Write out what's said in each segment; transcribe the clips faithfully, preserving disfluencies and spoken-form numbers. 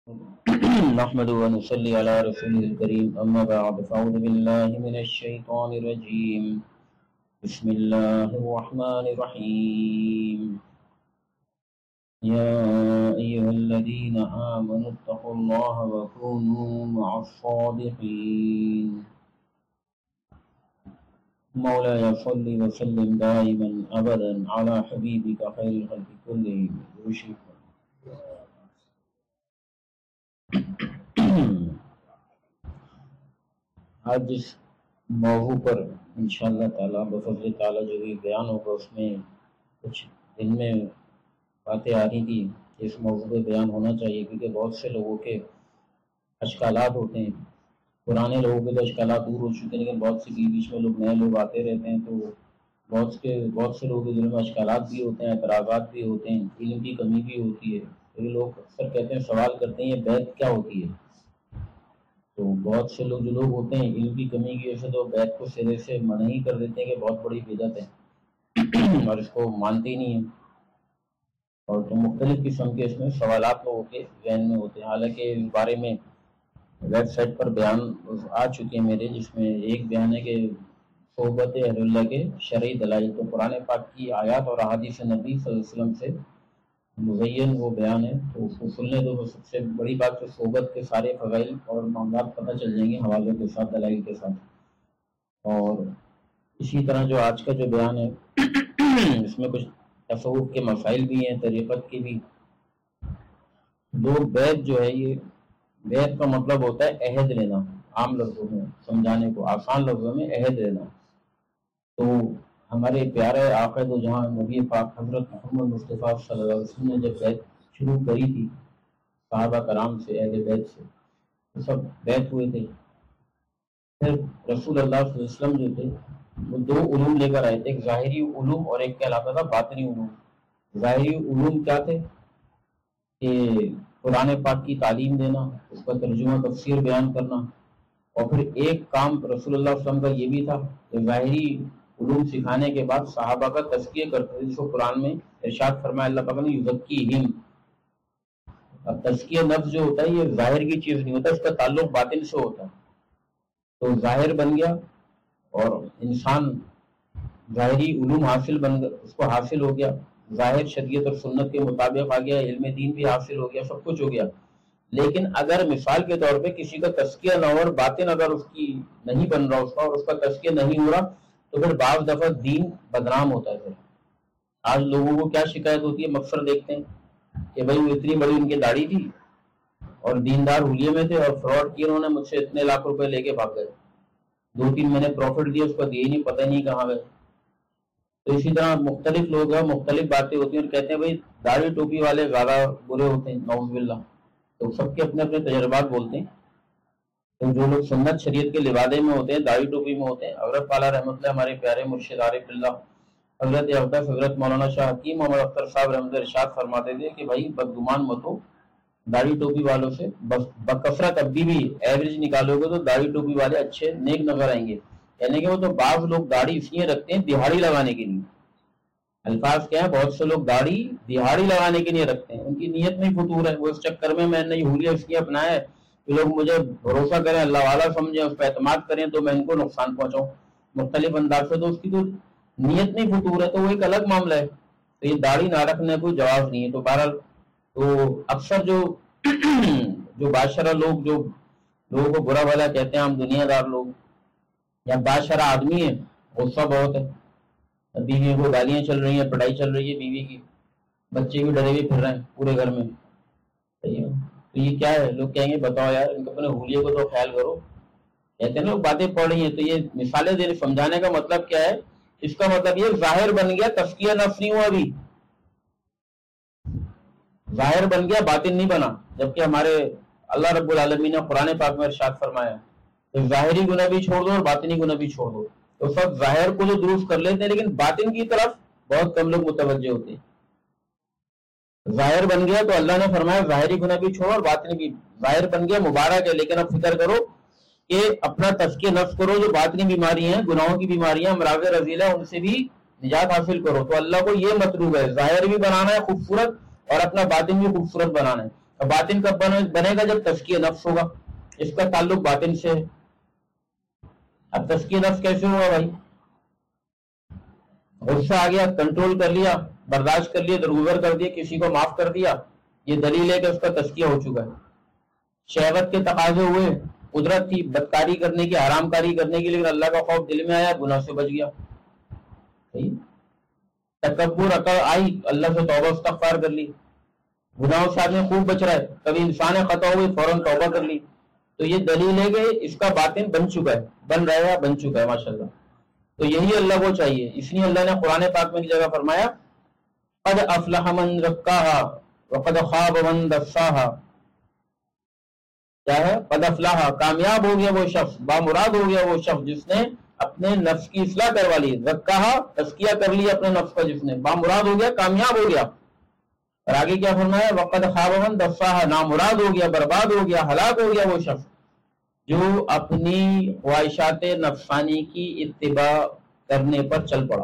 نحمد ونصلي على رسوله الكريم أما بعد فأعوذ بالله من الشيطان الرجيم بسم الله الرحمن الرحيم يا أيها الذين آمنوا اتقوا الله وكونوا مع الصادقين مولاي صل وسلم دائما أبدا على حبيبك خير الخلق كلهم وشفا آج جس موضوع پر انشاءاللہ تعالیٰ بفضل تعالیٰ جو بھی بیان ہوگا اس میں کچھ دن میں باتیں آ رہی تھی کہ اس موضوع پہ بیان ہونا چاہیے، کیونکہ بہت سے لوگوں کے اشکالات ہوتے ہیں. پرانے لوگوں کے تو اشکالات دور ہو چکے ہیں، لیکن بہت سے بیچ بیچ میں لوگ نئے لوگ آتے رہتے ہیں، تو بہت کے بہت سے لوگوں کے دل میں اشکالات بھی ہوتے ہیں، اعتراضات بھی ہوتے ہیں، علم کی کمی بھی ہوتی ہے. تو یہ لوگ اکثر کہتے ہیں، سوال کرتے ہیں یہ بیعت کیا ہوتی ہے. تو بہت سے لوگ جو لوگ ہوتے ہیں علم کی کمی کی وجہ سے تو بیعت کو سرے سے منع ہی کر دیتے ہیں کہ بہت بڑی بدعت ہے اور اس کو مانتے ہی نہیں ہیں. اور تو مختلف قسم کے اس میں سوالات لوگوں کے ذہن میں ہوتے ہیں. حالانکہ اس بارے میں ویب سائٹ پر بیان آ چکے ہیں میرے، جس میں ایک بیان ہے کہ صحبت اہل اللہ کے شرعی دلائل، تو قرآن پاک کی آیات اور احادیث نبی صلی اللہ علیہ وسلم سے مزین وہ بیان ہے. تو اس کو سننے تو سب سے بڑی بات تو صحبت کے سارے فضائل اور معاملات پتہ چل جائیں گے حوالوں کے ساتھ، دلائل کے ساتھ. اور اسی طرح جو آج کا جو بیان ہے اس میں کچھ تصوف کے مسائل بھی ہیں، طریقت کے بھی. دو بیعت جو ہے، یہ بیعت کا مطلب ہوتا ہے عہد لینا، عام لفظوں میں سمجھانے کو، آسان لفظوں میں عہد لینا. تو ہمارے پیارے آقا دو جہاں نبی پاک حضرت محمد مصطفیٰ صلی اللہ علیہ وسلم نے جب بیعت شروع کری تھی صحابہ کرام سے، اہل بیت سے، تو سب بیعت ہوئے تھے. پھر رسول اللہ صلی اللہ علیہ وسلم جو تھے وہ دو علوم لے کر آئے تھے، ایک ظاہری علوم اور ایک کہلاتا تھا باطنی علوم. ظاہری علوم کیا تھے کہ قرآن پاک کی تعلیم دینا، اس کا ترجمہ تفسیر بیان کرنا. اور پھر ایک کام رسول اللہ صلی اللہ علیہ وسلم کا یہ بھی تھا کہ ظاہری علوم سکھانے کے بعد صحابہ کا تزکیہ کرتے تھے، جس کو قرآن میں ارشاد فرمایا اللہ پاک نے یزکیہم. اب تزکیہ نفس جو ہوتا ہے یہ ظاہر کی چیز نہیں ہوتا، اس کا تعلق باطن سے ہوتا ہے. تو ظاہر بن گیا اور انسان ظاہری علوم حاصل بن گیا، اس کو حاصل ہو گیا، ظاہر شریعت اور سنت کے مطابق آ گیا، علم دین بھی حاصل ہو گیا، سب کچھ ہو گیا. لیکن اگر مثال کے طور پہ کسی کا تزکیہ نہ ہو اور باطن اگر اس کی نہیں بن رہا اس کا اور اس کا تزکیہ نہیں ہو رہا، تو پھر بعض دفعہ دین بدنام ہوتا ہے. پھر آج لوگوں کو کیا شکایت ہوتی ہے، مقصر دیکھتے ہیں کہ بھائی وہ اتنی بڑی ان کی داڑھی تھی اور دیندار حلیے میں تھے اور فراڈ کیا، انہوں نے مجھ سے اتنے لاکھ روپے لے کے بھاگ گئے، دو تین مہینے پروفٹ دیا، اس کو دیے نہیں، پتہ نہیں کہاں گئے. تو اسی طرح مختلف لوگ ہیں، مختلف باتیں ہوتی ہیں اور کہتے ہیں بھائی داڑھی ٹوپی والے زیادہ برے ہوتے ہیں، نعوذ باللہ. تو سب کے اپنے اپنے تجربات بولتے ہیں. تو جو لوگ سنت شریعت کے لبادے میں ہوتے ہیں، داڑھی ٹوپی میں ہوتے ہیں، حضرت والا رحمۃ اللہ ہمارے پیارے مرشد عارف اللہ حضرت اقدس حضرت مولانا شاہ حکیم محمد اختر صاحب رحمۃ اللہ ارشاد فرماتے تھے کہ بھائی بدگمان مت ہو داڑھی ٹوپی والوں سے، بس بکثرت ابھی بھی ایوریج نکالو گے تو داڑھی ٹوپی والے اچھے نیک نظر آئیں گے. یعنی کہ وہ تو بعض لوگ داڑھی اس لیے رکھتے ہیں دہاڑی لگانے کے لیے. الفاظ کیا ہے، بہت سے لوگ داڑھی دہاڑی لگانے کے لیے رکھتے ہیں، ان کی نیت میں فطور ہے. وہ اس چکر میں میں نے یہ حلیہ اس لیے اپنایا ہے کہ لوگ مجھے بھروسہ کریں، اللہ والا سمجھیں، اس پہ اعتماد کریں تو میں ان کو نقصان پہنچاؤں مختلف انداز سے. تو اس کی تو نیت نہیں فطور ہے، تو وہ ایک الگ معاملہ ہے. تو یہ داڑھی نہ رکھنے کوئی جواز نہیں ہے. تو بہرحال تو اکثر جو جو بادشاہ لوگ جو لوگوں کو برا بھلا کہتے ہیں، ہم دنیا دار لوگ یا بادشاہ آدمی ہیں، غصہ بہت ہے، بیوی کو گالیاں چل رہی ہیں، پڑھائی چل رہی ہے بیوی کی، بچے بھی ڈرے ہوئے پھر رہے ہیں پورے گھر میں. تو یہ کیا ہے، لوگ کہیں گے بتاؤ یار ان کو اپنے حلیے کو تو خیال کرو. کہتے ہیں لوگ باتیں پڑھ رہی ہیں. تو یہ مثالیں دینے سمجھانے کا مطلب کیا ہے، اس کا مطلب یہ ظاہر بن گیا، تزکیہ نفس نہیں ہوا، ابھی ظاہر بن گیا، باطن نہیں بنا. جبکہ ہمارے اللہ رب العالمین نے قرآن پاک میں ارشاد فرمایا کہ ظاہری گناہ بھی چھوڑ دو اور باطنی گناہ بھی چھوڑ دو. تو سب ظاہر کو تو درست کر لیتے ہیں لیکن باطن کی طرف بہت کم لوگ متوجہ ہوتے ہیں. ظاہر بن گیا تو اللہ نے فرمایا ظاہری گناہ بھی چھوڑو اور باطنی بھی. ظاہر بن گیا مبارک ہے، لیکن اب فکر کرو کہ اپنا تزکیہ نفس کرو، جو باطنی بیماری ہیں، گناہوں کی بیماریاں، امراض رذیلہ، ان سے بھی نجات حاصل کرو. تو اللہ کو یہ مطلوب ہے، ظاہر بھی بنانا ہے خوبصورت اور اپنا باطن بھی خوبصورت بنانا ہے. باطن کب بنے گا؟ جب تزکیہ نفس ہوگا، اس کا تعلق باطن سے ہے۔ اب تزکیہ نفس کیسے ہوا بھائی؟ غصہ آ گیا، کنٹرول کر لیا، برداشت کر لیا، درگزر کر دیا، کسی کو معاف کر دیا، یہ دلیل ہے کہ اس کا تزکیہ ہو چکا ہے۔ شہوت کے تقاضے ہوئے، قدرت تھی بدکاری کرنے کی، حرام کاری کرنے کی، لیکن اللہ کا خوف دل میں آیا، گناہ سے بچ گیا۔ تکبر عقل آئی، اللہ سے توبہ استغفار کر لی، گناہوں سے آدمی خوب بچ رہا ہے، کبھی انسان خطا ہوئی فوراً توبہ کر لی، تو یہ دلیل ہے کہ اس کا باطن بن چکا ہے، بن رہا ہے، بن چکا ہے ماشاءاللہ۔ تو یہی اللہ کو چاہیے، اس لیے اللہ نے قرآن پاک میں ایک جگہ فرمایا قد افلح من زکاہا وقد خاب من دساہا، کیا ہے؟ قد افلح، کامیاب ہو گیا وہ شخص، بامراد ہو گیا وہ شخص جس نے اپنے نفس کی اصلاح کروا لی، زکاہا تزکیہ کر لیا اپنے نفس کا، جس نے بامراد ہو گیا، کامیاب ہو گیا۔ اور آگے کیا فرمایا؟ وقد خاب من دساہا، نامراد ہو گیا، برباد ہو گیا، ہلاک ہو گیا وہ شخص جو اپنی خواہشات نفسانی کی اتباع کرنے پر چل پڑا۔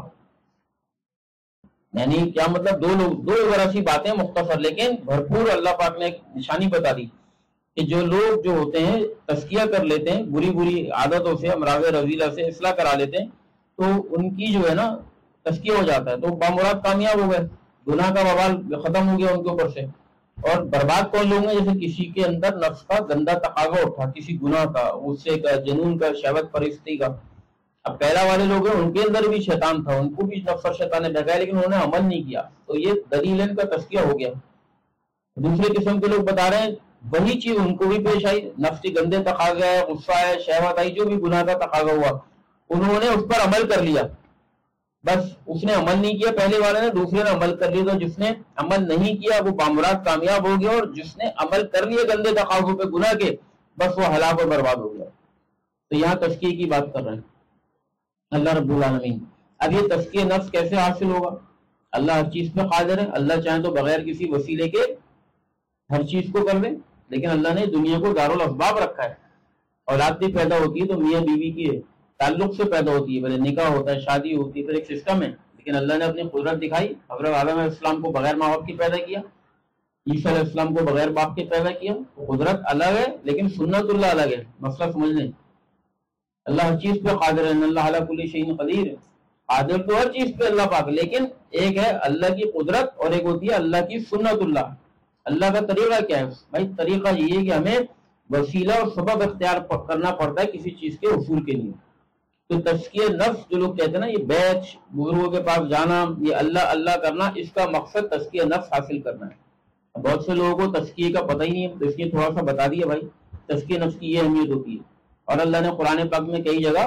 یعنی کیا مطلب؟ دو لوگ دو ذرا سی باتیں مختصر لیکن بھرپور اللہ پاک نے ایک نشانی بتا دی کہ جو لوگ جو ہوتے ہیں تزکیہ کر لیتے ہیں، بری بری عادتوں سے، امراض رذیلہ سے اصلاح کرا لیتے ہیں، تو ان کی جو ہے نا تزکیہ ہو جاتا ہے، تو بامراد کامیاب ہو گئے، گناہ کا وبال ختم ہو گیا ان کے اوپر سے۔ اور برباد کون لوگ ہیں؟ جیسے کسی کے اندر نفس کا گندا تقاضا اٹھا، کسی گناہ کا، غصے کا، جنون کا، شہوت پرستی کا۔ اب پہلا والے لوگ ہیں ان کے اندر بھی شیطان تھا، ان کو بھی نفس اور شیطان نے بہکایا، لیکن انہوں نے عمل نہیں کیا، تو یہ دلیل ان کا تزکیہ ہو گیا۔ دوسرے قسم کے لوگ بتا رہے ہیں وہی چیز ان کو بھی پیش آئی، نفس کے گندے تقاضے آئے، غصہ آئے، شہوت آئی، جو بھی گناہ کا تقاضا ہوا، انہوں نے اس پر عمل کر لیا، بس اس نے عمل نہیں کیا پہلے والے نے، دوسرے نے عمل کر لیا، تو جس نے عمل نہیں کیا وہ بامراد کامیاب ہو گیا، اور جس نے عمل کر لیا گندے تقاضوں پہ گناہ کے، بس وہ ہلاک اور برباد ہو گیا۔ تو یہاں تزکیے کی بات کر رہے ہیں اللہ رب العالمین۔ اب یہ تزکیہ نفس کیسے حاصل ہوگا؟ اللہ ہر چیز پہ قادر ہے، اللہ چاہیں تو بغیر کسی وسیلے کے ہر چیز کو کر دے، لیکن اللہ نے دنیا کو دارالاسباب رکھا ہے۔ اولاد بھی پیدا ہوتی ہے تو میاں بیوی کے تعلق سے پیدا ہوتی ہے، پہلے نکاح ہوتا ہے، شادی ہوتی ہے، پھر ایک سسٹم ہے، لیکن اللہ نے اپنی قدرت دکھائی۔ حضرت آدم علیہ السلام کو بغیر ماں باپ کے پیدا کیا، عیسیٰ علیہ السلام کو بغیر باپ کے پیدا کیا۔ قدرت الگ ہے لیکن سنت اللہ الگ ہے، مسئلہ سمجھ لیں۔ اللہ ہر چیز پہ قادر ہے، ان اللہ علی کل شیء قدیر، قادر تو ہر چیز پہ اللہ پاک، لیکن ایک ہے اللہ کی قدرت اور ایک ہوتی ہے اللہ کی سنت اللہ۔ اللہ کا طریقہ کیا ہے بھائی؟ طریقہ یہ ہے کہ ہمیں وسیلہ اور سبب اختیار کرنا پڑتا ہے کسی چیز کے حصول کے لیے۔ تو تزکیہ نفس جو لوگ کہتے ہیں نا، یہ بیت بزرگوں کے پاس جانا، یہ اللہ اللہ کرنا، اس کا مقصد تزکیہ نفس حاصل کرنا ہے۔ بہت سے لوگوں کو تزکیے کا پتہ ہی نہیں ہے، تو اس لیے تھوڑا سا بتا دیا بھائی تزکیہ نفس کی یہ اہمیت ہوتی ہے۔ اور اللہ نے قرآن پاک میں کئی جگہ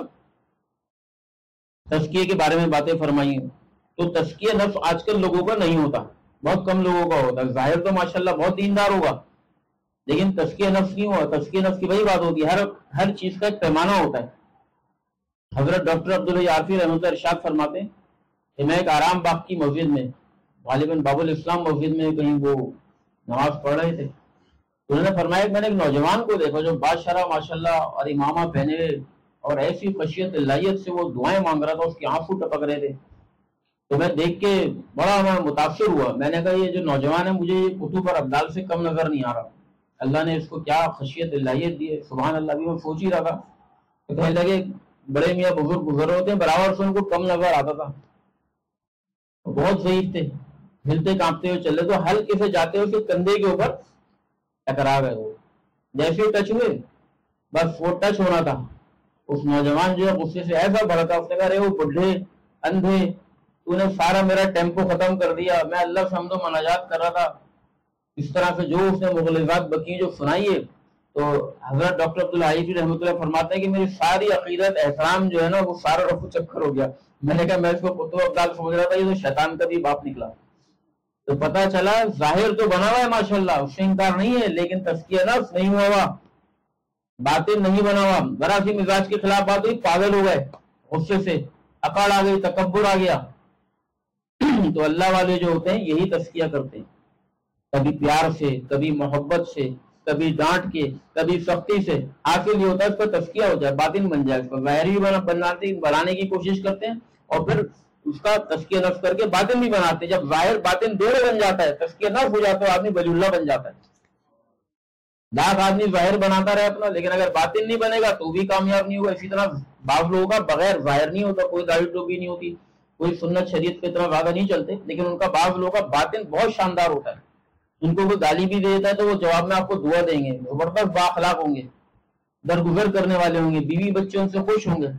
تزکیے کے بارے میں باتیں فرمائی ہیں۔ تو تزکیہ نفس آج کل لوگوں کا نہیں ہوتا، بہت کم لوگوں کا ہوتا ہے۔ ظاہر تو ماشاءاللہ بہت دیندار ہوگا، لیکن تزکیہ نفس نہیں ہوا۔ تزکیہ نفس کی وہی بات ہوتی ہے، ہر ہر چیز کا ایک پیمانہ ہوتا ہے۔ حضرت ڈاکٹر عبداللہ عارفی رحمۃ اللہ ارشاد فرماتے ہیں کہ میں ایک آرام باغ کی مسجد میں، غالباً باب الاسلام مسجد میں کہیں وہ نماز پڑھ رہے تھے، انہوں نے فرمایا کہ میں نے ایک نوجوان کو دیکھا جو بادشاہ ماشاءاللہ اور امامہ پہنے اور ایسی خشیت اللہیت سے وہ دعائیں مانگ رہا تھا، اس کے آنسو ٹپک رہے تھے۔ تو میں دیکھ کے بڑا میں متاثر ہوا، میں نے کہا یہ جو نوجوان ہے مجھے یہ کتب اور ابدال سے کم نظر نہیں آ رہا، اللہ نے اس کو کیا خشیت اللہیت دی ہے، سبحان اللہ۔ بھی میں سوچ ہی رہا تھا، تو کہنے لگے بڑے میاں بزرگ گزر ہوتے ہیں برابر سے ان کو کم نظر آتا تھا، بہت ضعیف تھے، ہلتے کانپتے ہوئے چل رہے، تو ہلکے سے جاتے ہوئے کندھے کے اوپر ٹکرا گئے، وہ جیسے ٹچ ہوئے بس وہ ٹچ ہونا تھا۔ اس نوجوان جو ہے غصے سے ایسا بھرا تھا، اس نے کہا رے وہ بڈھے اندھے، تو نے سارا میرا ٹیمپو ختم کر دیا، میں اللہ سے حمد و مناجات کر رہا تھا۔ اس طرح سے جو اس نے مغلظات بکی جو سنائی ہے، تو حضرت ڈاکٹر عبداللہ عارفی رحمۃ اللہ فرماتے ہیں کہ میری ساری عقیدت احترام جو ہے نا وہ سارا رفو چکر ہو گیا۔ میں نے کہا میں اس کو کتب ابدال سمجھ رہا تھا، یہ تو شیطان کا بھی باپ نکلا۔ تو پتہ چلا ظاہر تو بنا ہوا ہے ماشاءاللہ، اس سے انکار نہیں ہے، لیکن تزکیہ نفس نہیں ہوا ہوا، باطن نہیں بنا ہوا۔ ذرا سی مزاج کے خلاف بات ہوئی پاگل ہو گئے، غصے سے اکڑ آ گئی، تکبر آ گیا۔ تو اللہ والے جو ہوتے ہیں یہی تزکیہ کرتے ہیں، کبھی پیار سے، کبھی محبت سے، کبھی ڈانٹ کے، کبھی سختی سے، حاصل یہ ہوتا ہے اس کا تزکیہ ہو جائے، باطن بن جائے، اس کو ظاہری بناتے بنانے کی کوشش کرتے ہیں، اور پھر اس کا تزکیہ نفس کر کے باطن بھی بناتے ہیں۔ جب ظاہر باطن دونوں بن جاتا ہے، تزکیہ نفس ہو جاتا ہے، آدمی ولی اللہ بن جاتا ہے۔ لاکھ آدمی ظاہر بناتا رہے اپنا، لیکن اگر باطن نہیں بنے گا تو بھی کامیاب نہیں ہوگا. اسی طرح بعض لوگوں کا بغیر ظاہر نہیں ہوتا، کوئی داڑھی ٹوپی نہیں ہوتی، کوئی سنت شریعت کی طرف زیادہ نہیں چلتے، لیکن ان کا بعض لوگوں کا باطن بہت شاندار ہوتا ہے. ان کو کوئی گالی بھی دے دیتا ہے تو وہ جواب میں آپ کو دعا دیں گے، زبردست بااخلاق ہوں گے، درگزر کرنے والے ہوں گے، بیوی بچے ان سے خوش ہوں گے،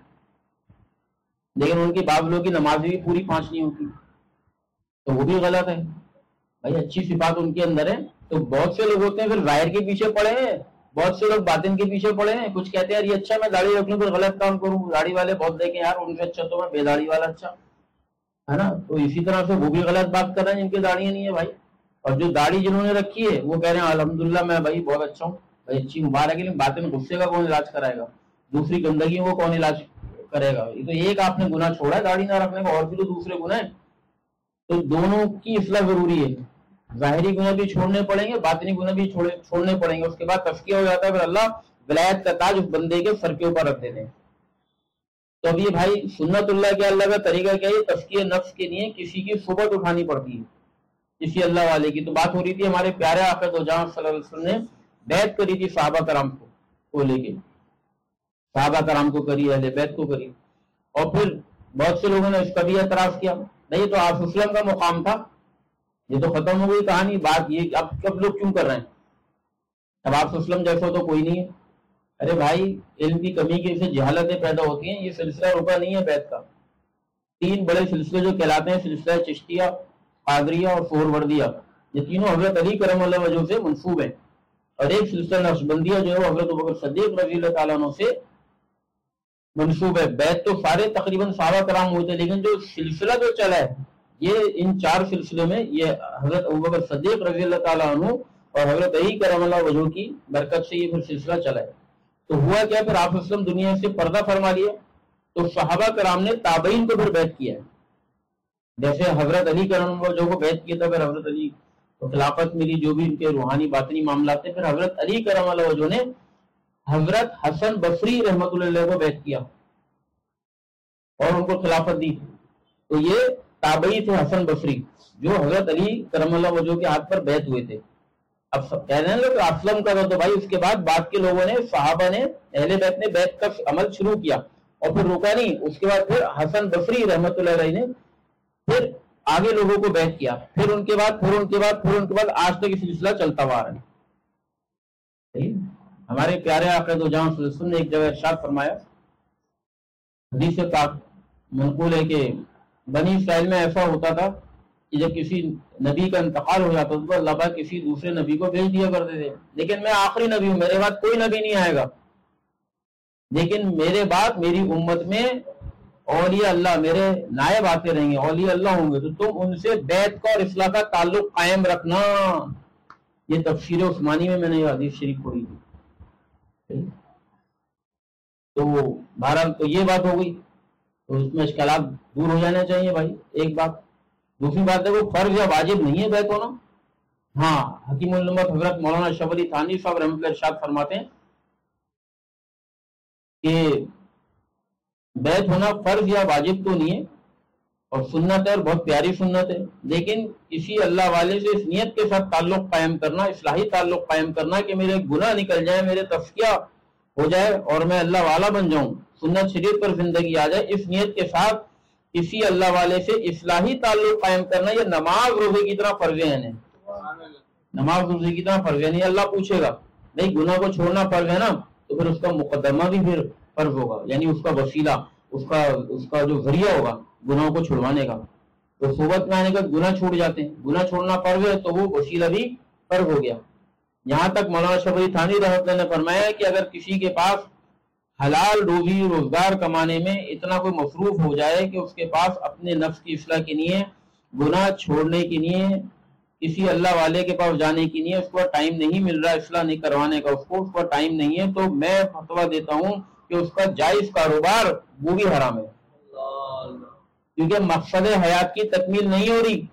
لیکن ان کی بعض لوگوں کی نماز بھی پوری پانچ نہیں ہوتی، تو وہ بھی غلط ہے. بھائی اچھی صفات ان کے اندر ہے. تو بہت سے لوگ ہوتے ہیں پھر ظاہر کے پیچھے پڑے ہیں، بہت سے لوگ باطن کے پیچھے پڑے ہیں. کچھ کہتے ہیں یار یہ اچھا میں داڑھی رکھ لوں پھر غلط کام کروں، داڑھی والے بہت دیکھیں یار ان سے اچھا تو میں بے داڑھی والا اچھا ہے نا. تو اسی طرح سے وہ بھی غلط بات کر رہے ہیں جن کی داڑیاں نہیں ہے بھائی. اور جو داڑھی جنہوں نے رکھی ہے وہ کہہ رہے ہیں الحمدللہ میں بھائی بہت اچھا ہوں، بھائی اچھی مبارک ہے، لیکن باطن غصے کا کون علاج کرائے گا، دوسری گندگیوں کو کون علاج کرے گا. یہ تو ایک آپ نے گناہ چھوڑا ہے داڑھی نہ رکھنے کا، اور بھی تو دوسرے گناہ ہیں. تو دونوں کی اصلاح ضروری ہے. ظاہری گناہ بھی چھوڑنے پڑیں گے، باطنی گناہ بھی چھوڑنے پڑیں گے. اس کے بعد تزکیہ ہو جاتا ہے، پھر اللہ ولایت کا تاج اس بندے کے سر کے اوپر رکھ دیتے ہیں. تو اب یہ بھائی سنت اللہ کے اللہ کا طریقہ کیا ہے؟ تزکیہ نفس کے لیے کسی کی صحبت اٹھانی پڑتی ہے، کسی اللہ والے کی. تو بات ہو رہی تھی ہمارے پیارے آقا دو جہاں صلی اللہ علیہ وسلم نے بیعت کری تھی صحابہ کرام کو کو لے کے، صحابہ کرام کو کری، اہل بیت کو کری. اور پھر بہت سے لوگوں نے اس کا بھی اعتراض کیا، نہیں تو آپ وسلم کا مقام تھا، یہ تو ختم ہو گئی کہانی. بات یہ اب کب لوگ کیوں کر رہے ہیں؟ اب آپ وسلم جیسا تو کوئی نہیں ہے. ارے بھائی علم کی کمی کی سے جہالتیں پیدا ہوتی ہیں. یہ سلسلہ رکا نہیں ہے بیت کا. تین بڑے سلسلے جو کہلاتے ہیں، سلسلہ چشتیہ، قادریہ اور سہروردیہ، یہ تینوں حضرت علی کرم اللہ وجہ سے منسوب ہیں. اور ایک سلسلہ نقشبندیہ جو ہے وہ حضرت ابوبکر صدیق رضی اللہ تعالیٰ عنہ سے منسوب ہے. بیت تو سارے تقریباً صحابہ کرام ہوئے تھے، لیکن جو سلسلہ جو چلا ہے یہ ان چار سلسلوں میں یہ حضرت ابوبکر صدیق رضی اللہ تعالیٰ عنہ اور حضرت علی کرم اللہ وجہ کی برکت سے یہ پھر سلسلہ چلا ہے. تو ہوا کیا، پھر آپ وسلم دنیا سے پردہ فرما لیا تو صحابہ کرام نے تابعین کو پھر بیعت کیا ہے. جیسے حضرت علی کرم اللہ وجہ کو بیعت کیا تھا، پھر حضرت علی کو خلافت ملی، جو بھی ان کے روحانی باطنی معاملات تھے. پھر حضرت علی کرم اللہ وجہ نے حضرت حسن بصری رحمۃ اللہ علیہ کو بیعت کیا اور ان کو خلافت دی. تو یہ تابعی تھے حسن بصری جو حضرت علی کرم اللہ وجہ کے ہاتھ پر بیعت ہوئے تھے. اب کہہ رہے ہیں لوگ اسلم کا تو بھائی اس کے بعد بعد کے لوگوں نے صحابہ نے اہل بیت نے بیعت کا عمل شروع کیا اور پھر روکا نہیں. اس کے بعد پھر حسن بصری رحمۃ اللہ علیہ نے پھر آگے لوگوں کو بیعت کیا، پھر ان کے بعد پھر ان کے بعد پھر ان کے بعد آج تک یہ سلسلہ چلتا ہوا رہا ہے. ہمارے پیارے آقا دو جہاں صلی اللہ علیہ وسلم نے ایک جگہ ارشاد فرمایا، حدیث پاک منقول ہے کہ بنی اسرائیل میں ایسا ہوتا تھا کہ جب کسی نبی کا انتقال ہو جاتا تو اللہ پاک کسی دوسرے نبی کو بھیج دیا کرتے تھے. لیکن میں آخری نبی ہوں، میرے بعد کوئی نبی نہیں آئے گا، لیکن میرے بعد میری امت میں اولیاء اللہ میرے نائب آتے رہیں گے، اولیاء اللہ ہوں گے، تو تم ان سے بیعت کا اور اصلاح کا تعلق قائم رکھنا. یہ تفسیر عثمانی میں میں نے یہ حدیث شریف پڑھی تھی. تو بہرحال تو یہ بات ہو گئی، تو اس میں اشکالات دور ہو جانے چاہیے بھائی. ایک بات. دوسری بات ہے وہ فرض یا واجب نہیں ہے بیعت ہونا. ہاں حکیم الامت حضرت مولانا اشرف علی تھانوی صاحب رحمۃ اللہ ارشاد فرماتے ہیں کہ بیعت ہونا فرض یا واجب تو نہیں ہے اور سنت ہے اور بہت پیاری سنت ہے، لیکن کسی اللہ والے سے اس نیت کے ساتھ تعلق قائم کرنا، اصلاحی تعلق قائم کرنا کہ میرے گناہ نکل جائے، میرے تزکیہ ہو جائے اور میں اللہ والا بن جاؤں، سنت شریعت پر زندگی آ جائے، اس نیت کے ساتھ کسی اللہ والے سے اصلاحی تعلق قائم کرنا یہ نماز روزے کی طرح فرض ہے. نماز روزے کی طرح فرض ہے نہیں. اللہ پوچھے گا نہیں گناہ کو چھوڑنا فرض ہے نا، تو پھر اس کا مقدمہ بھی پھر فرض ہوگا، یعنی اس کا وسیلہ، اس کا اس کا جو ذریعہ ہوگا گناہوں کو چھڑوانے کا. تو صحبت میں آنے کا گناہ چھوڑ جاتے ہیں، گناہ چھوڑنا فرض ہے تو وہ وسیلہ بھی فرض ہو گیا. یہاں تک مولانا شفیع تھانوی رحمۃ اللہ نے فرمایا کہ اگر کسی کے پاس حلال روزی روزگار کمانے میں اتنا کوئی مصروف ہو جائے کہ اس کے پاس اپنے نفس کی اصلاح کے لیے، گناہ چھوڑنے کے لیے، کسی اللہ والے کے پاس جانے کے لیے اس کو ٹائم نہیں مل رہا، اصلاح نہیں کروانے کا اس کو اس کو ٹائم نہیں ہے، تو میں فتویٰ دیتا ہوں کہ اس کا جائز کاروبار وہ بھی حرام ہے، کیونکہ مقصد حیات کی تکمیل نہیں ہو رہی.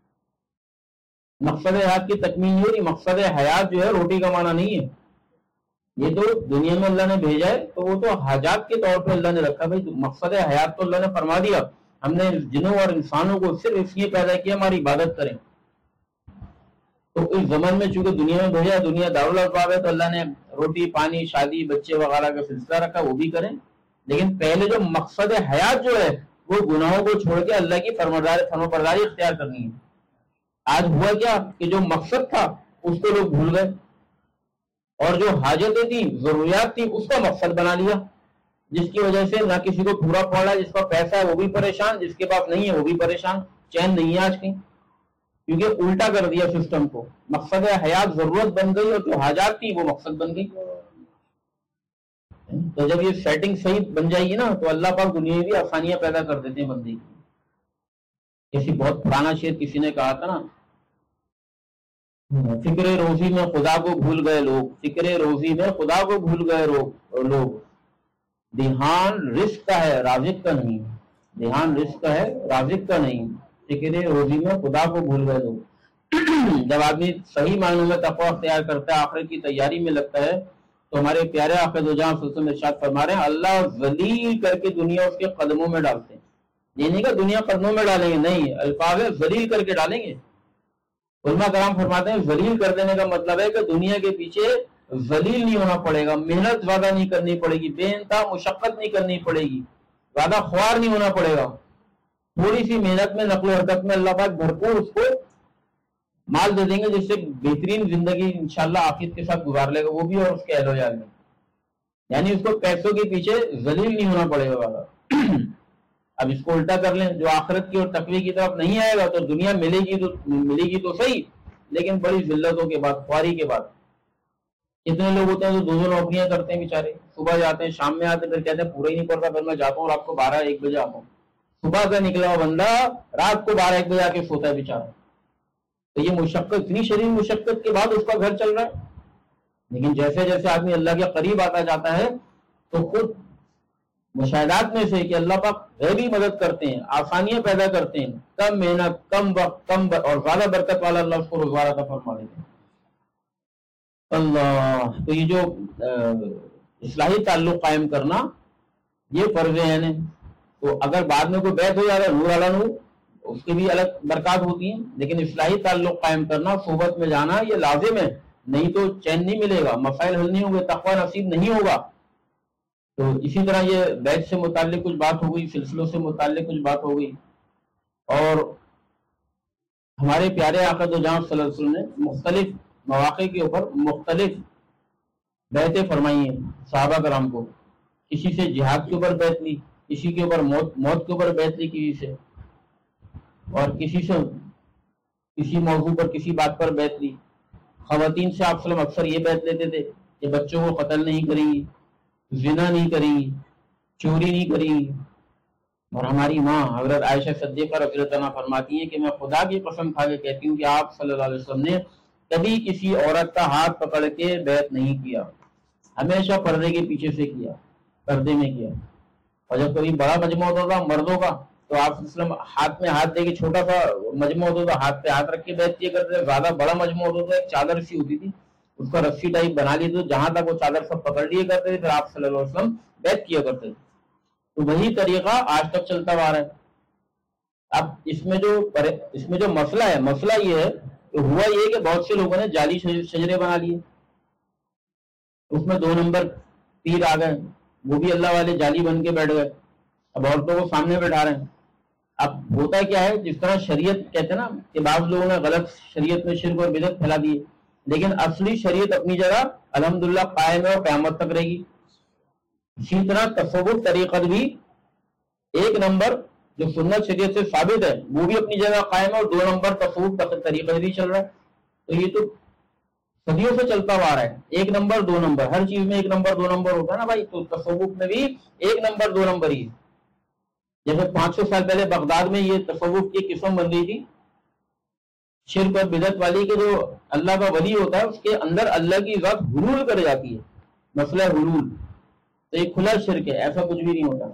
مقصد حیات کی تکمیل نہیں ہو رہی. مقصد حیات جو ہے روٹی کمانا نہیں ہے، یہ تو دنیا میں اللہ نے بھیجا ہے تو وہ تو حاجات کے طور پہ اللہ نے رکھا. بھائی مقصد حیات تو اللہ نے فرما دیا، ہم نے جنوں اور انسانوں کو صرف اس لیے پیدا کیا ہماری عبادت کریں. تو اس زمن میں چونکہ دنیا میں بھیجا، دنیا دارالاسباب ہے، تو اللہ نے روٹی پانی شادی بچے وغیرہ کا سلسلہ رکھا، وہ بھی کریں، لیکن پہلے جو مقصد حیات جو ہے وہ گناہوں کو چھوڑ کے اللہ کی فرمانبرداری اختیار کرنی ہے۔ آج ہوا کیا کہ جو مقصد تھا اس کو لوگ بھول گئے، اور جو حاجتیں تھیں ضروریات تھی اس کا مقصد بنا لیا، جس کی وجہ سے نہ کسی کو پورا پڑ رہا ہے، جس کا پیسہ ہے وہ بھی پریشان، جس کے پاس نہیں ہے وہ بھی پریشان، چین نہیں ہے آج کہیں، کیونکہ الٹا کر دیا سسٹم کو۔ مقصد حیات ضرورت بن گئی اور جو حاجات تھی وہ مقصد بن گئی۔ تو جب یہ سیٹنگ صحیح بن جائے گی نا تو اللہ پاک دنیا میں بھی آسانیاں پیدا کر دیتے ہیں بندے کی۔ کسی بہت پرانا شعر کسی نے کہا تھا نا، فکر روزی میں خدا کو بھول گئے لوگ، فکر روزی میں خدا کو بھول گئے لوگ، دھیان رزق کا ہے رازق کا نہیں، دھیان رزق کا ہے رازق کا نہیں، فکر روزی میں خدا کو بھول گئے لوگ۔ جب آدمی صحیح معنوں میں تقوی اختیار کرتا ہے، آخرت کی تیاری میں لگتا ہے، تو ہمارے پیارے آقا دو جہاں صلی اللہ علیہ وسلم ارشاد فرما رہے ہیں اللہ ذلیل کر کے دنیا اس کے قدموں میں ڈالتے ہیں۔ یہ نہیں کہ دنیا قدموں میں ڈالیں گے، نہیں، الفاظ ذلیل کر کے ڈالیں گے۔ علماء کرام فرماتے ہیں ذلیل کر دینے کا مطلب ہے کہ دنیا کے پیچھے ذلیل نہیں ہونا پڑے گا، محنت زیادہ نہیں کرنی پڑے گی، بے انتہا مشقت نہیں کرنی پڑے گی، زیادہ خوار نہیں ہونا پڑے گا، تھوڑی سی محنت میں نقل و حرکت میں اللہ پاک بھرپور اس کو مال دے دیں گے، جس سے بہترین زندگی انشاءاللہ عافیت کے ساتھ گزار لے گا وہ بھی اور اس کے اہل و عیال میں۔ یعنی اس کو پیسوں کے پیچھے ذلیل نہیں ہونا پڑے گا والا۔ اب اس کو الٹا کر لیں، جو آخرت کی اور تقوی کی طرف نہیں آئے گا تو دنیا ملے گی تو ملے گی تو صحیح، لیکن بڑی ذلتوں کے بعد، خواری کے بعد۔ کتنے لوگ ہوتے ہیں جو دو دو نوکریاں کرتے ہیں بیچارے، صبح جاتے ہیں شام میں آتے ہیں، پھر کہتے ہیں پورا ہی نہیں پڑتا، پھر میں جاتا ہوں رات کو بارہ ایک بجے آتا ہوں۔ صبح سے نکلا ہوا بندہ رات کو بارہ ایک بجے آ کے سوتا ہے بیچارہ۔ تو یہ مشقت، اتنی شدید مشقت کے بعد اس کا گھر چل رہا ہے۔ لیکن جیسے جیسے آدمی اللہ کے قریب آتا جاتا ہے تو خود مشاہدات میں سے کہ اللہ پاک غیبی مدد کرتے ہیں، آسانیاں پیدا کرتے ہیں، کم محنت، کم وقت، کم بر... اور زیادہ برکت والا اللہ اس کو روزگار عطا فرما دیتے ہیں۔ اللہ، تو یہ جو اصلاحی تعلق قائم کرنا یہ فرض ہے۔ تو اگر بعد میں کوئی بیعت ہو جائے گا نور علی نور، اس کی بھی الگ برکات ہوتی ہیں، لیکن اصلاحی تعلق قائم کرنا، صحبت میں جانا یہ لازم ہے، نہیں تو چین نہیں ملے گا، مسائل حل نہیں ہوں گے، تقوی نصیب نہیں ہوگا۔ تو اسی طرح یہ بیعت سے متعلق کچھ بات ہو گئی، سلسلوں سے متعلق کچھ بات ہو گئی، اور ہمارے پیارے آقا دو جہاں صلی اللہ علیہ وسلم نے مختلف مواقع کے اوپر مختلف بیعتیں فرمائی ہیں صحابہ کرام کو۔ کسی سے جہاد کے اوپر بیعت لی، کسی کے اوپر موت موت کے اوپر بیعت لی کسی سے، اور کسی سے کسی موضوع پر کسی بات پر بیعت لی۔ خواتین سے آپ وسلم اکثر یہ بیعت لیتے تھے کہ بچوں کو قتل نہیں کریں گی، زنا نہیں کریں گی، چوری نہیں کریں گی۔ اور ہماری ماں حضرت عائشہ صدیقہ رضی اللہ عنہا فرماتی ہیں کہ میں خدا کی قسم کھا کے کہتی ہوں کہ آپ صلی اللہ علیہ وسلم نے کبھی کسی عورت کا ہاتھ پکڑ کے بیعت نہیں کیا، ہمیشہ پردے کے پیچھے سے کیا، پردے میں کیا۔ اور جب کبھی بڑا مجمع ہوتا تھا مردوں کا تو آپ وسلم ہاتھ میں ہاتھ دے کے، چھوٹا سا مجمع ہوتا تھا ہاتھ پہ ہاتھ رکھ کے بیعت کیا کرتے تھے، زیادہ بڑا مجمع ہوتا تھا ایک چادر سی ہوتی تھی، اس کا رسی ٹائپ بنا لی تو جہاں تک وہ چادر سب پکڑ لیے کرتے تھے، پھر آپ صلی اللہ علیہ وسلم بیعت کیا کرتے تھے۔ تو وہی طریقہ آج تک چلتا آ رہا ہے۔ اب اس میں جو اس میں جو مسئلہ ہے، مسئلہ یہ ہے کہ ہوا یہ کہ بہت سے لوگوں نے جعلی شجرے بنا لیے، اس میں دو نمبر تیر آ گئے، وہ بھی اللہ والے جعلی بن کے بیٹھ گئے، اب عورتوں کو سامنے بٹھا رہے ہیں۔ اب ہوتا کیا ہے، جس طرح شریعت کہتے ہیں نا کہ بعض لوگوں نے غلط شریعت میں شرک اور بدعت پھیلا دی، لیکن اصلی شریعت اپنی جگہ الحمدللہ قائم ہے اور قیامت تک رہے گی۔ اسی طرح تصوف طریقت بھی ایک نمبر جو سنت شریعت سے ثابت ہے وہ بھی اپنی جگہ قائم ہے، اور دو نمبر تصوف طریقت بھی چل رہا ہے۔ تو یہ تو صدیوں سے چلتا ہوا رہا ہے، ایک نمبر دو نمبر، ہر چیز میں ایک نمبر دو نمبر ہوتا ہے نا بھائی، تو تصوف میں بھی ایک نمبر دو نمبر ہی۔ جیسے پانچ سو سال پہلے بغداد میں یہ تصوف کی قسم بن گئی تھی شرک اور بدعت والی، کہ جو اللہ کا ولی ہوتا ہے اس کے اندر اللہ کی ذات حلول کر جاتی ہے، مسئلہ حلول، تو یہ کھلا شرک ہے، ایسا کچھ بھی نہیں ہوتا۔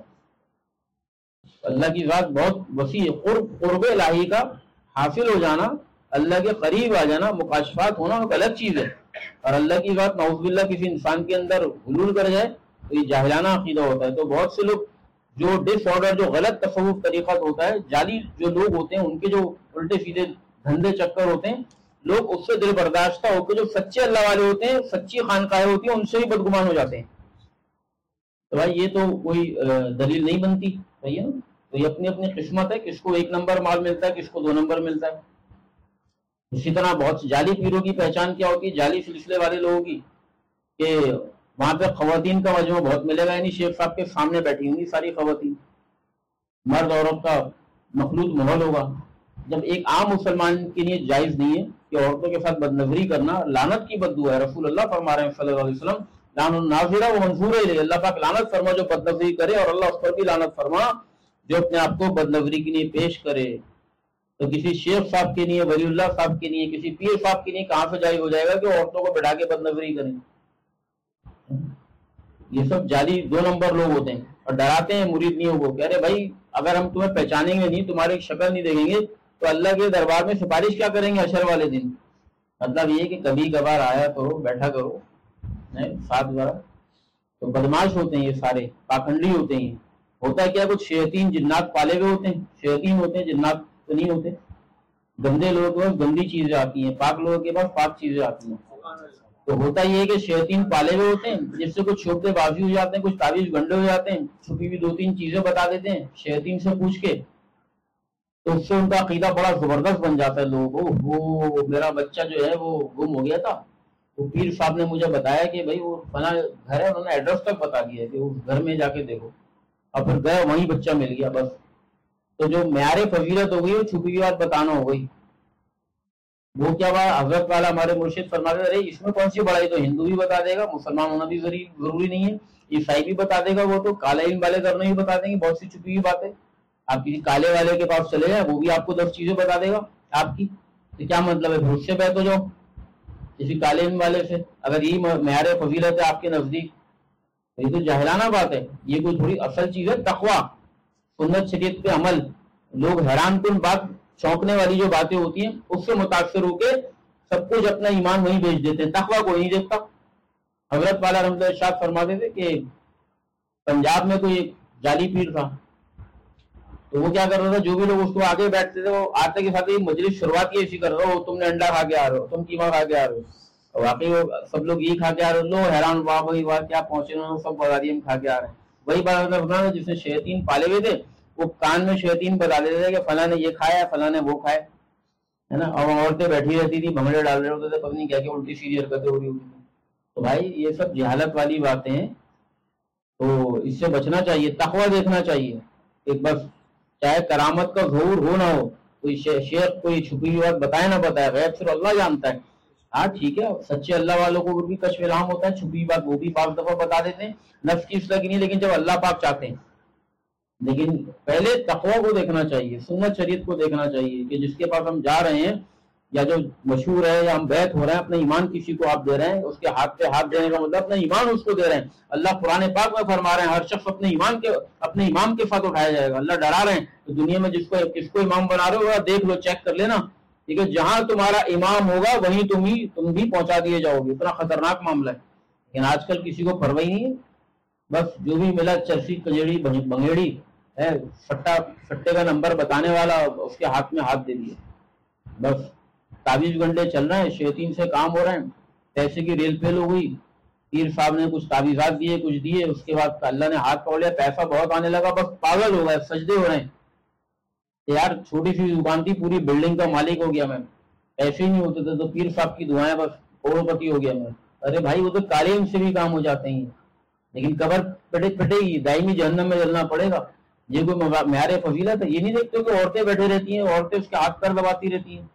اللہ کی ذات بہت وسیع ہے، قرب قرب الہی کا حاصل ہو جانا، اللہ کے قریب آ جانا، مکاشفات ہونا ایک الگ چیز ہے، اور اللہ کی ذات نعوذ باللہ کسی انسان کے اندر حلول کر جائے تو یہ جاہلانہ عقیدہ ہوتا ہے۔ تو بہت سے لوگ جو ڈس آرڈر، جو غلط تصوف طریقت ہوتا ہے، جعلی جو لوگ ہوتے ہیں ان کے جو الٹے سیدھے دھندے چکر ہوتے ہیں، لوگ اس سے دل برداشتہ ہو کے جو سچے اللہ والے ہوتے ہیں، سچی خانقاہیں ہوتی ہیں، ان سے ہی بدگمان ہو جاتے ہیں. تو بھائی یہ تو کوئی دلیل نہیں بنتی بھیا. تو یہ اپنی اپنی قسمت ہے، کس کو ایک نمبر مال ملتا ہے، کس کو دو نمبر ملتا ہے. اسی طرح بہت سی جعلی پیروں کی پہچان کیا ہوتی ہے جعلی سلسلے والے لوگوں کی، کہ وہاں پہ خواتین کا مجموعہ بہت ملے گا، یعنی شیخ صاحب کے سامنے بیٹھی ہوں گی ساری خواتین، مرد عورت کا مخلوط ماحول ہوگا. جب ایک عام مسلمان کے لیے جائز نہیں ہے کہ عورتوں کے ساتھ بدنظری کرنا لعنت کی بددعا ہے. رسول اللہ فرما رہے ہیں صلی اللہ علیہ وسلم، لعن الناظرہ و منظور الیہ، اللہ پاک لعنت فرما جو بدنظری کرے، اور اللہ اس پر بھی لعنت فرما جو اپنے آپ کو بدنظری کے لیے پیش کرے. تو کسی شیخ صاحب کے لیے، ولی اللہ صاحب کے لیے، کسی پیر صاحب کے لیے کہاں سے جائز ہو جائے گا کہ عورتوں کو بٹھا کے بدنظری کریں. یہ سب جعلی دو نمبر لوگ ہوتے ہیں اور ڈراتے ہیں مریدیوں کو، کہہ رہے بھائی اگر ہم تمہیں پہچانیں گے نہیں، تمہاری شکل نہیں دیکھیں گے تو اللہ کے دربار میں سفارش کیا کریں گے حشر والے دن. مطلب یہ کہ کبھی کبھار آیا کرو، بیٹھا کرو ساتھ بارہ. تو بدماش ہوتے ہیں یہ سارے، پاکھنڈی ہوتے ہیں. ہوتا ہے کیا، کچھ شیاطین جنات پالے ہوئے ہوتے ہیں، شیاطین ہوتے ہیں، جنات تو نہیں ہوتے. گندے لوگوں کے پاس گندی چیزیں آتی ہیں، پاک لوگوں کے پاس پاک چیزیں آتی ہیں. تو ہوتا یہ ہے کہ شیاطین پالے ہوئے ہوتے ہیں، جس سے کچھ چھوٹے بازی ہو جاتے ہیں، کچھ تعویذ گنڈے ہو جاتے ہیں، چھپی ہوئی دو تین چیزیں بتا دیتے ہیں شیاطین سے پوچھ کے. تو اس سے ان کا عقیدہ بڑا زبردست بن جاتا ہے لوگوں کو. وہ میرا بچہ جو ہے وہ گم ہو گیا تھا، وہ پیر صاحب نے مجھے بتایا کہ بھائی وہ فلاں گھر ہے، انہوں نے ایڈریس تک بتا دیا کہ اس گھر میں جا کے دیکھو، اور پھر گئے وہیں بچہ مل گیا بس. تو جو معیار فضیلت ہو گئی وہ چھپی ہوئی بات بتانا ہو گئی. وہ کیا بات حضرت والا ہمارے مرشد فرماتے رہے اس میں کون سی بڑائی، تو ہندو بھی بتا دے گا، مسلمان ہونا بھی ضروری نہیں ہے، عیسائی بھی بتا دے گا، وہ تو کالے علم والے کرنے بھی بتا دیں گے بہت سی چھپی ہوئی باتیں. آپ کسی کالے والے کے پاس چلے جائیں وہ بھی آپ کو دس چیزیں بتا دے گا آپ کی. تو کیا مطلب ہے، بھوت سے بیت ہو جاؤ کسی کالے علم والے سے اگر یہ معیار فضیلت ہے آپ کے نزدیک. یہ تو جاہلانہ بات ہے، یہ کوئی تھوڑی اصل چیز ہے. تقویٰ، سنت شریعت پہ عمل. لوگ حیران کن بات، چونکنے والی جو باتیں ہوتی ہیں اس سے متاثر ہو کے سب کچھ اپنا ایمان وہیں بیچ دیتے ہیں، تقویٰ کوئی نہیں دیکھتا. حضرت والا رحمۃ اللہ ارشاد فرماتے تھے کہ پنجاب میں کوئی ایک جعلی پیر تھا، تو وہ کیا کرتا تھا، جو بھی لوگ اس کو آگے بیٹھتے تھے وہ آتے کے ساتھ ہی مجلس شروعات کی ایسی کر رہے ہو، تم نے انڈا کھا کے آ رہے ہو، تم قیمہ کھا کے آ رہے ہو. واقعی وہ سب لوگ یہ کھا کے آ رہے ہو، لوگ حیران، واہ بھائی واہ کیا پہنچے انہوں نے، سب بتا دیا ہم کھا کے آ رہے ہیں. وہی بات جس نے شیاطین پالے ہوئے تھے وہ کان میں شیاطین بتا دیتے تھے کہ فلاں نے یہ کھایا، فلاں نے وہ کھایا ہے نا. اور عورتیں بیٹھی رہتی تھی، بھنگڑے ڈال رہے ہوتے تھے، پتہ نہیں کیا کیا الٹی سیدھی حرکتیں ہو رہی ہوتی تھی. تو بھائی یہ سب جہالت والی باتیں ہیں، تو اس سے بچنا چاہیے، تقویٰ دیکھنا چاہیے. ایک بس چاہے کرامت کا ظہور ہو نہ ہو، کوئی شیخ کوئی چھپی ہوئی بات بتائے نہ بتائے، غیب صرف اللہ جانتا ہے. ہاں ٹھیک ہے، سچے اللہ والوں کو بھی کشف الہام ہوتا ہے، چھپی بات وہ بھی بعض دفعہ بتا دیتے ہیں، نفس کی اصلاح کی نہیں، لیکن جب اللہ پاک چاہتے ہیں. لیکن پہلے تقویٰ کو دیکھنا چاہیے، سنت شریعت کو دیکھنا چاہیے کہ جس کے پاس ہم جا رہے ہیں یا جو مشہور ہے یا ہم بیعت ہو رہے ہیں، اپنا ایمان کسی کو آپ دے رہے ہیں، اس کے ہاتھ پہ ہاتھ دینے کا مطلب اپنا ایمان اس کو دے رہے ہیں. اللہ قرآن پاک میں فرما رہے ہیں ہر شخص اپنے ایمان کے اپنے امام کے ساتھ اٹھایا جائے گا. اللہ ڈرا رہے ہیں تو دنیا میں جس کو کس کو امام بنا رہے ہو دیکھ لو، چیک کر لینا، ٹھیک ہے، جہاں تمہارا امام ہوگا وہیں تم ہی تم بھی پہنچا دیے جاؤ گے. اتنا خطرناک معاملہ ہے. لیکن آج کل کسی کو پرواہ نہیں ہے، بس جو بھی ملا چرسی کجڑی بنگیڑی ہے، سٹا سٹے کا نمبر بتانے والا اس کے ہاتھ میں ہاتھ دے دیے. بس تعویذ گنڈے چل رہے ہیں، شیاطین سے کام ہو رہے ہیں. پیسے کی ریل پیل ہو گئی، پیر صاحب نے کچھ تعویذات دیے، کچھ دیے، اس کے بعد اللہ نے ہاتھ پکڑ لیا، پیسہ بہت آنے لگا، بس پاگل ہو گئے، سجدے ہو رہے ہیں. یار چھوٹی سی دکان تھی، پوری بلڈنگ کا مالک ہو گیا میں، پیسے ہی نہیں ہوتے تھے تو پیر صاحب کی دعائیں بس کروڑ پتی ہو گیا میں. ارے بھائی وہ تو کالے علم سے بھی کام ہو جاتے ہیں، لیکن قبر پٹے پٹے گی، دائمی جہنم میں جلنا پڑے گا. یہ کوئی معیار فضیلت ہے؟ یہ نہیں دیکھتے کہ عورتیں بیٹھے رہتی ہیں، عورتیں اس کے ہاتھ پر دباتی رہتی ہیں.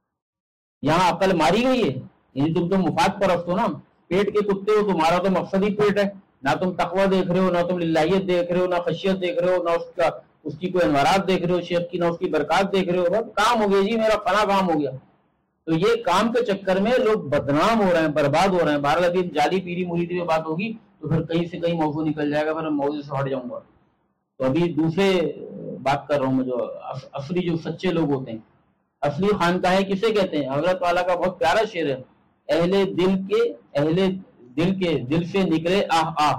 یہاں عقل ماری گئی ہے، یعنی تم تو مفاد پرست ہو نا، پیٹ کے کتے ہو، تمہارا تو مقصد ہی پیٹ ہے. نہ تم تقویٰ دیکھ رہے ہو، نہ تم للہیت دیکھ رہے ہو، نہ خشیت دیکھ رہے ہو، نہ اس کا اس کی کوئی انوارات دیکھ رہے ہو شیخ کی، نہ اس کی برکات دیکھ رہے ہو. بس کام ہو گیا جی، میرا فلاں کام ہو گیا. تو یہ کام کے چکر میں لوگ بدنام ہو رہے ہیں، برباد ہو رہے ہیں. بہرحال ابھی جعلی پیری مریدی میں بات ہوگی تو پھر کہیں سے کہیں موضوع نکل جائے گا، پھر موضوع سے ہٹ جاؤں گا. تو ابھی دوسرے بات کر رہا ہوں میں، جو اصلی جو سچے لوگ ہوتے ہیں، اصلی خانقاہیں کسے کہتے ہیں؟ حضرت والا کا بہت پیارا شعر ہے، اہل دل کے اہل دل کے دل سے نکلے آہ آہ،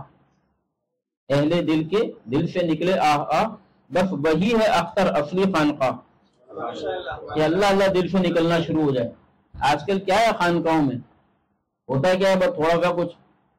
اہل دل کے دل سے نکلے آہ آہ، بس وہی ہے اختر اصلی خانقاہ. کہ اللہ اللہ دل سے نکلنا شروع ہو جائے. آج کل کیا ہے خانقاہوں میں ہوتا ہے کیا ہے، بس تھوڑا سا کچھ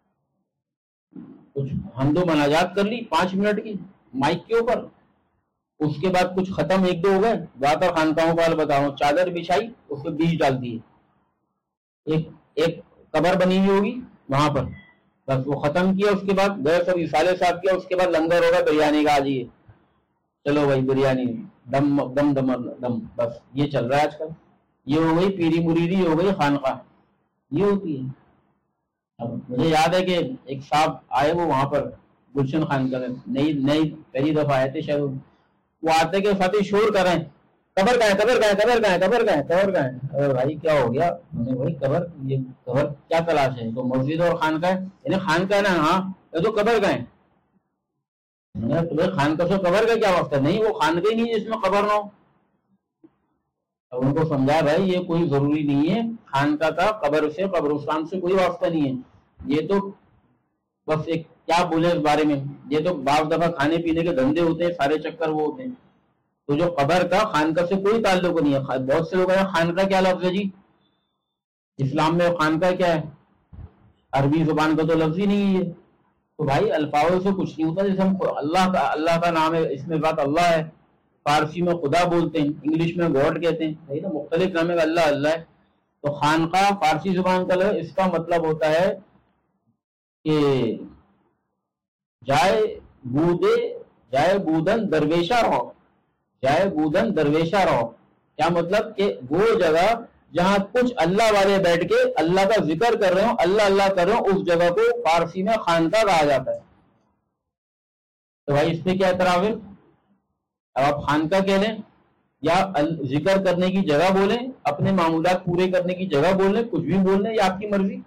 کچھ حمد و مناجات کر لی پانچ منٹ کی مائک کے اوپر، اس کے بعد کچھ ختم ایک دو ہو گئے، زیادہ تر خانقاہوں کا بتاؤں چادر بچھائی اس پہ بیج ڈال دیے، ایک ایک قبر بنی ہوئی ہوگی وہاں پر، بس وہ ختم کیا، اس کے بعد گئے سب رسالے صاحب کیا، اس کے بعد لنگر ہوگا بریانی کا، آ جائیے چلو بھائی بریانی، دم دم دم دم، بس یہ چل رہا ہے آج کل. یہ ہو گئی پیری مریدی، ہو گئی خانقاہ، یہ ہوتی ہے. اب مجھے یاد ہے کہ ایک صاحب آئے وہ وہاں پر گلشن خانقاہ میں، نئی نئی پہلی دفعہ آئے تھے شاید، وہ آتے کہ فاتح شور کر رہے ہیں قبر کا ہے قبر کا ہے قبر کا ہے قبر کا ہے قبر کا ہے. ارے بھائی کیا ہو گیا؟ میں نے بھائی قبر، یہ قبر کیا تلاش ہے؟ تو مسجد اور خانقاہ ہے، یعنی خانقاہ نا، ہاں یہ تو قبر کا ہے. تمہیں خانقاہ سے قبر کا کیا وقت ہے؟ نہیں وہ خانقاہ ہی نہیں جس میں قبر نہ ہو. ان کو سمجھا بھائی یہ کوئی ضروری نہیں ہے، خانقاہ کا قبر سے قبرستان سے کوئی واسطہ نہیں ہے. یہ تو بس ایک کیا بولے اس بارے میں، یہ تو بعض دفعہ کھانے پینے کے دھندے ہوتے ہیں، سارے چکر وہ ہوتے ہیں. تو جو قبر کا خانقاہ سے کوئی تعلق نہیں ہے. بہت سے لوگ ہیں خانقاہ کیا لفظ ہے جی؟ اسلام میں خانقاہ کیا ہے؟ عربی زبان کا تو لفظ ہی نہیں ہے. تو بھائی الفاظ سے کچھ نہیں ہوتا. جیسے ہم اللہ کا اللہ کا نام ہے، اس میں بات اللہ ہے، فارسی میں خدا بولتے ہیں، انگلش میں گاڈ کہتے ہیں، صحیح نا، مختلف نام ہے، اللہ اللہ ہے. تو خانقاہ فارسی زبان کا لفظ، اس کا مطلب ہوتا ہے کہ جائے بودے جائے بودن درویشہ رہو، جائے بودن درویشہ رہو. کیا مطلب کہ وہ جگہ جہاں کچھ اللہ والے بیٹھ کے اللہ کا ذکر کر رہے ہوں، اللہ اللہ کر رہے ہوں، اس جگہ کو فارسی میں خانقاہ کہا جاتا ہے. تو بھائی اس پہ کیا اعتراض ہے؟ اب آپ خانقاہ کہہ لیں یا ذکر کرنے کی جگہ بولیں، اپنے معمولات پورے کرنے کی جگہ بولیں، کچھ بھی بول لیں، یہ آپ کی مرضی.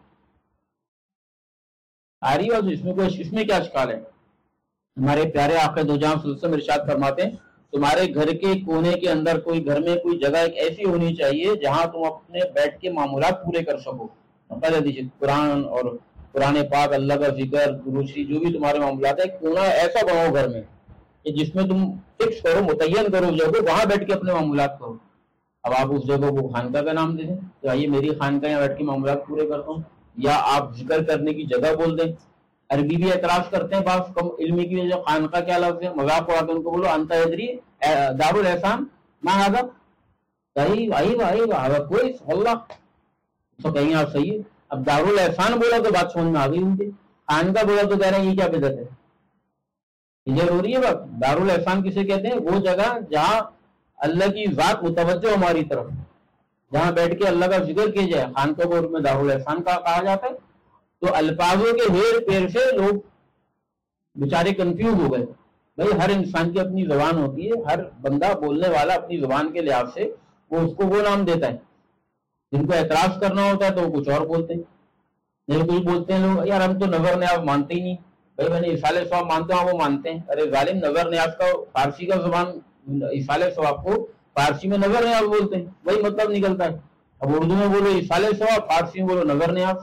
آ رہی ہے اس میں کوئی، اس میں کیا اشکال ہے؟ ہمارے پیارے آقا دو جہاں صلی اللہ علیہ وسلم ارشاد فرماتے ہیں تمہارے گھر کے کونے کے اندر کوئی گھر میں کوئی جگہ ایک ایسی ہونی چاہیے جہاں تم اپنے بیٹھ کے معمولات پورے کر سکو. قرآن اور قرآن پاک، اللہ کا ذکر، روشی، جو بھی تمہارے معاملات ہے، کونا ایسا بناؤ گھر میں کہ جس میں تم فکس کرو، متعین کرو اس جگہ، وہاں بیٹھ کے اپنے معاملات کرو. اب آپ اس جگہ کو خانقاہ کا نام دے دیں تو آئیے میری خانقاہ یہاں بیٹھ کے معاملات پورے کرتا ہوں، یا آپ ذکر کرنے کی جگہ بول دیں. عربی بھی اعتراض کرتے ہیں بعض کم علمی کی وجہ، خانقاہ کیا لفظ ہے، مذاق اڑا کے ان کو بولو انت ادری دار الاحسان ما هذا، صحیح بھائی بھائی بھائی کوئی اللہ تو کہیں آپ صحیح ہے. اب دار الاحسان بولا تو بات سمجھ میں آ گئی ان کے، خانقاہ بولا تو کہہ رہے ہیں یہ کیا بدعت ہے. یہ ضروری ہے بات. دار الاحسان کسے کہتے ہیں؟ وہ جگہ جہاں اللہ کی ذات متوجہ ہماری طرف، جہاں بیٹھ کے اللہ کا ذکر کیا جائے، خانقاہ کو میں دار الاحسان کا کہا جاتا ہے. تو الفاظوں کے ہیر پیر سے لوگ بیچارے کنفیوز ہو گئے. بھائی ہر انسان کی اپنی زبان ہوتی ہے، ہر بندہ بولنے والا اپنی زبان کے لحاظ سے وہ اس کو وہ نام دیتا ہے. جن کو اعتراض کرنا ہوتا ہے تو وہ کچھ اور بولتے ہیں. نہیں کچھ بولتے ہیں لوگ یار ہم تو نظر نیاز مانتے ہی نہیں. بھائی میں نے اصالہ ثواب مانتا ہوں، وہ مانتے ہیں. ارے ظالم، نظر نیاز کا فارسی کا زبان اصالہ ثواب کو فارسی میں نظر نیاز بولتے ہیں، وہی مطلب نکلتا ہے. اب اردو میں بولو اصالہ ثواب، فارسی میں بولو نظر نیاز.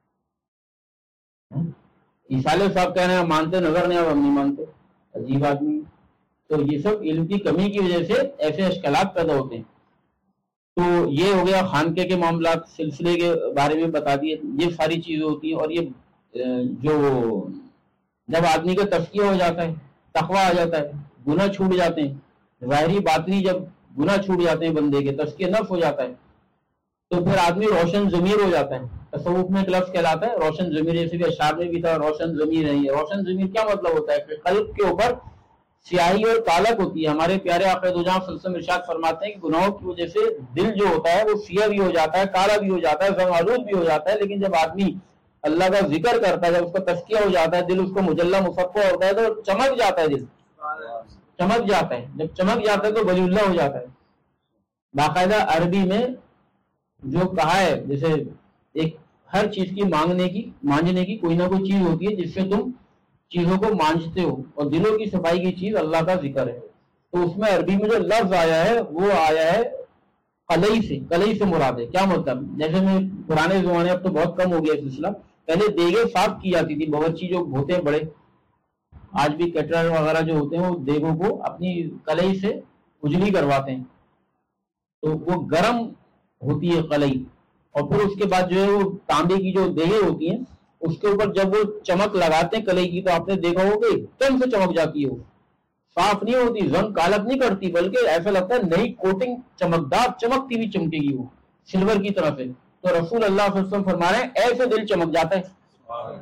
اصالہ صاحب کہہ رہے ہیں ہم مانتے، نظر نہیں، ہم نہیں مانتے. عجیب آدمی. تو یہ سب علم کی کمی کی وجہ سے ایسے اشکالات پیدا ہوتے ہیں. تو یہ ہو گیا خانقاہ کے معاملات، سلسلے کے بارے میں بتا دیے. یہ ساری چیزیں ہوتی ہیں. اور یہ جو جب آدمی کا تزکیہ ہو جاتا ہے، تقویٰ آ جاتا ہے، گناہ چھوٹ جاتے ہیں، ظاہری باطنی جب گناہ چھوٹ جاتے ہیں بندے کے، تزکیہ نفس ہو جاتا ہے، تو پھر آدمی روشن ضمیر ہو جاتا ہے. تصوف میں ایک لفظ کہلاتا ہے روشن ضمیر، جیسے کہ اشعار میں بھی تھا روشن ضمیر نہیں ہے. روشن ضمیر کیا مطلب ہوتا ہے؟ کہ قلب کے اوپر سیاہی اور کالک ہوتی ہے. ہمارے پیارے آقا دو جہاں صلی اللہ علیہ وسلم ارشاد فرماتے ہیں کہ گناہوں کی وجہ سے دل جو ہوتا ہے وہ سیاہ بھی ہو جاتا ہے، کالا بھی ہو جاتا ہے، زنگآلود بھی ہو جاتا ہے. لیکن جب آدمی اللہ کا ذکر کرتا ہے، جب اس کا تزکیہ ہو جاتا ہے، دل اس کو مجلہ مصفح ہوتا ہے تو چمک جاتا ہے. دل چمک جاتا ہے. جب چمک جاتا ہے تو ولی اللہ ہو جاتا ہے. باقاعدہ عربی میں جو کہا ہے، جیسے ایک ہر چیز کی مانگنے کی مانجنے کی کوئی نہ کوئی چیز ہوتی ہے جس سے تم چیزوں کو مانجتے ہو، اور دلوں کی صفائی کی چیز اللہ کا ذکر ہے. تو اس میں عربی میں جو لفظ آیا ہے وہ آیا ہے قلعی سے. قلعی سے مراد ہے. کیا مطلب؟ جیسے میں پرانے زمانے، اب تو بہت کم ہو گیا سلسلہ، پہلے دیگیں صاف کی جاتی تھی. باورچی جو ہوتے ہیں بڑے، آج بھی کیٹرر وغیرہ جو ہوتے ہیں، وہ دیگوں کو اپنی قلعی سے اجلی کرواتے ہیں. تو وہ گرم ہوتی ہے قلعی. اور پھر اس کے بعد جو ہے وہ تانبے کی جو دیگیں ہوتی ہیں اس کے اوپر جب وہ چمک لگاتے ہیں کلے کی تو آپ نے دیکھا ہوگا ایک دم سے چمک جاتی ہے، وہ صاف نہیں ہوتی، زنگ کالک نہیں کرتی، بلکہ ایسا لگتا ہے نئی کوٹنگ چمکدار چمکتی ہوئی چمکے گی وہ سلور کی طرح سے. تو رسول اللہ صلی اللہ علیہ وسلم فرما رہے ہیں ایسے دل چمک جاتا ہے،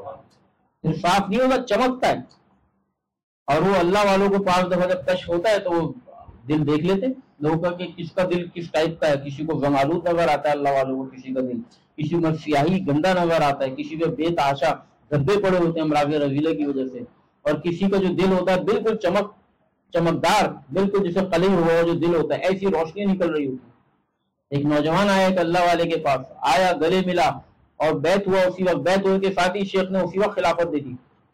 پھر صاف نہیں ہوگا چمکتا ہے. اور وہ اللہ والوں کو پانچ دفعہ جب کش ہوتا ہے تو وہ دل دیکھ لیتے لوگوں کا کہ کس کا دل کس ٹائپ کا ہے. کسی کو زنگ آلود نظر آتا ہے اللہ والوں کو، کسی کا دل کسی میں سیاہی گندا نظر آتا ہے، کسی میں بے تحاشا دھبے پڑے ہوتے ہیں امراض رذیلہ کی وجہ سے، اور کسی کا جو دل ہوتا ہے بالکل چمک چمکدار، بالکل جیسے قلی ہوا جو دل ہوتا ہے ایسی روشنی نکل رہی ہوتی. ایک نوجوان آیا ایک اللہ والے کے پاس، آیا گلے ملا اور بیعت ہوا اسی وقت. بیعت ہونے کے ساتھ ہی شیخ نے اسی وقت خلافت دے دی.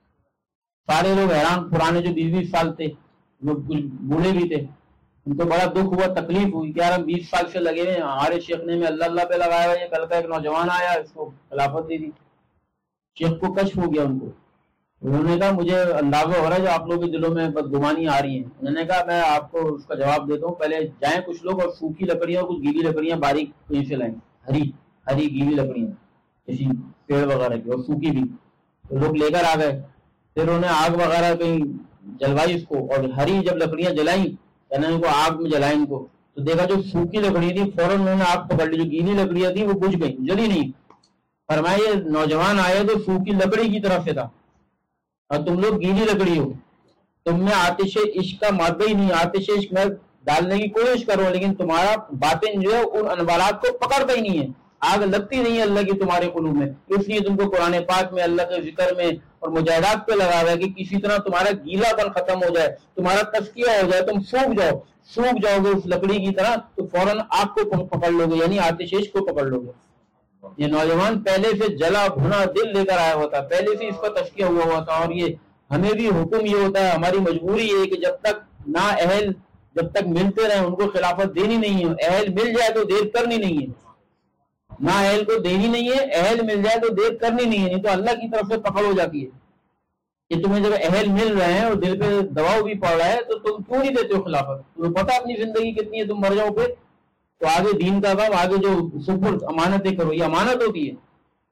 سارے لوگ حیران، پرانے جو بیس بیس سال تھے وہ کچھ بوڑھے بھی تھے، ان کو بڑا دکھ ہوا، تکلیف ہوئی کہ یار ہم بیس سال سے لگے ہوئے، ہمارے شیخ نے میں اللہ اللہ پہ لگایا ہوا ہے، کل کا ایک نوجوان آیا اس کو خلافت دے دی. شیخ کو کشف ہو گیا. ان کو انہوں نے کہا مجھے اندازہ ہو رہا ہے جو آپ لوگوں کے دلوں میں بدگمانی آ رہی ہیں. انہوں نے کہا میں آپ کو اس کا جواب دیتا ہوں، پہلے جائیں کچھ لوگ اور سوکھی لکڑیاں کچھ گیلی لکڑیاں باریک کہیں سے لائیں، ہری ہری گیلی لکڑیاں کسی پیڑ وغیرہ کی اور سوکھی بھی. تو لوگ لے کر آ گئے، پھر انہوں نے آگ وغیرہ کہیں جلوائی اس کو، اور ہری جب لکڑیاں جلائیں ان کو آگ میں جلائیں ان کو، تو دیکھا جو سوکھی لکڑی تھی فوراً انہوں نے آگ پکڑ لی، جو گیلی لکڑیاں تھی وہ بجھ گئی، جلی نہیں. فرمایا یہ نوجوان آئے تو سوکھی لکڑی کی طرف سے تھا اور تم لوگ گیلی لکڑی ہو، تم میں آتش عشق کا مادہ ہی نہیں. آتش عشق میں ڈالنے کی کوشش کرو لیکن تمہارا باطن جو ہے ان انوارات کو پکڑتا ہی نہیں ہے، آگ لگتی نہیں ہے اللہ کی تمہارے قلوب میں. اس لیے تم کو قرآن پاک میں اللہ کے ذکر میں اور مجاہدات پہ لگا ہوا ہے کہ کسی طرح تمہارا گیلا پن ختم ہو جائے، تمہارا تزکیہ ہو جائے، تم سوکھ جاؤ سوکھ جاؤ گے اس لکڑی کی طرح تو فوراً آگ کو پکڑ لو گے، یعنی آتش عشق کو پکڑ لو گے. یہ نوجوان پہلے سے جلا بھنا دل لے کر آیا ہوا تھا، پہلے سے اس کا تزکیہ ہوا ہوا تھا. اور یہ ہمیں بھی حکم یہ ہوتا ہے، ہماری مجبوری یہ ہے کہ جب تک نا اہل جب تک ملتے رہیں ان کو خلافت دینی نہیں ہے. اہل مل جائے تو دیر کرنی نہیں ہے، نا اہل کو دینی نہیں ہے، اہل مل جائے تو دیر کرنی نہیں ہے، نہیں تو اللہ کی طرف سے پکڑ ہو جاتی ہے کہ تمہیں جب اہل مل رہے ہیں اور دل پہ دباؤ بھی پڑ رہا ہے تو تم کیوں نہیں دیتے ہو خلافت؟ تمہیں پتا اپنی زندگی کتنی ہے، تم مر جاؤ پھر تو آگے دین کا کام، آگے جو سپرد امانتیں کرو، یہ امانت ہوتی ہے.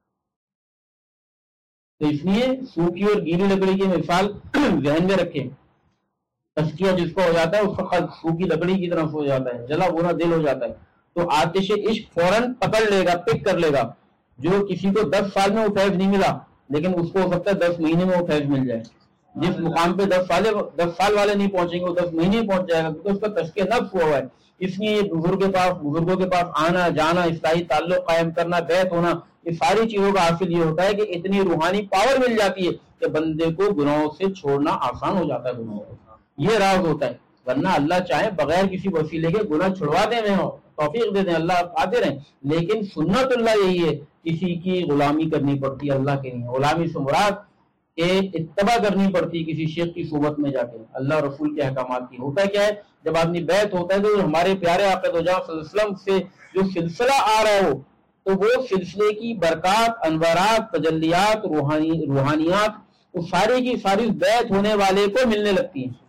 تو اس لیے سوکھی اور گیلی لکڑی کی مثال ذہن میں رکھیں. تزکیہ جس کو ہو جاتا ہے اس کا خط سوکھی لکڑی کی طرف ہو جاتا ہے، جلا بھونا دل ہو جاتا ہے. تو آتش عشق فوراً پکڑ لے گا، پک کر لے گا. جو کسی کو دس سال میں وہ فیض نہیں ملا لیکن اس کو ہو سکتا ہے دس مہینے میں وہ فیض مل جائے. جس مقام پہ دس سال دس سال والے نہیں پہنچیں گے وہ دس مہینے پہنچ جائے گا، کیونکہ اس کا تزکیہ نفس ہوا ہوا ہے. اس لیے یہ بزرگ کے پاس بزرگوں کے پاس آنا جانا، اصلاحی تعلق قائم کرنا، بیعت ہونا، یہ ساری چیزوں کا حاصل یہ ہوتا ہے کہ اتنی روحانی پاور مل جاتی ہے کہ بندے کو گناہوں سے چھوڑنا آسان ہو جاتا ہے. گناہوں کو یہ راز ہوتا ہے، ورنہ اللہ چاہے بغیر کسی وسیلے کے گناہ چھڑوا دیں، میں توفیق دے دیں، اللہ آتے رہیں. لیکن سنت اللہ یہی ہے کسی کی غلامی کرنی پڑتی ہے اللہ کے لیے. غلامی سے مراد کہ اتباع کرنی پڑتی ہے کسی شیخ کی صحبت میں جا کے اللہ رسول کے احکامات کی. ہوتا کیا ہے جب آدمی بیعت ہوتا ہے تو ہمارے پیارے آقا دو جہاں صلی اللہ علیہ وسلم سے جو سلسلہ آ رہا ہو تو وہ سلسلے کی برکات، انوارات، تجلیات، روحانی روحانیات وہ ساری کی ساری بیعت ہونے والے کو ملنے لگتی ہیں.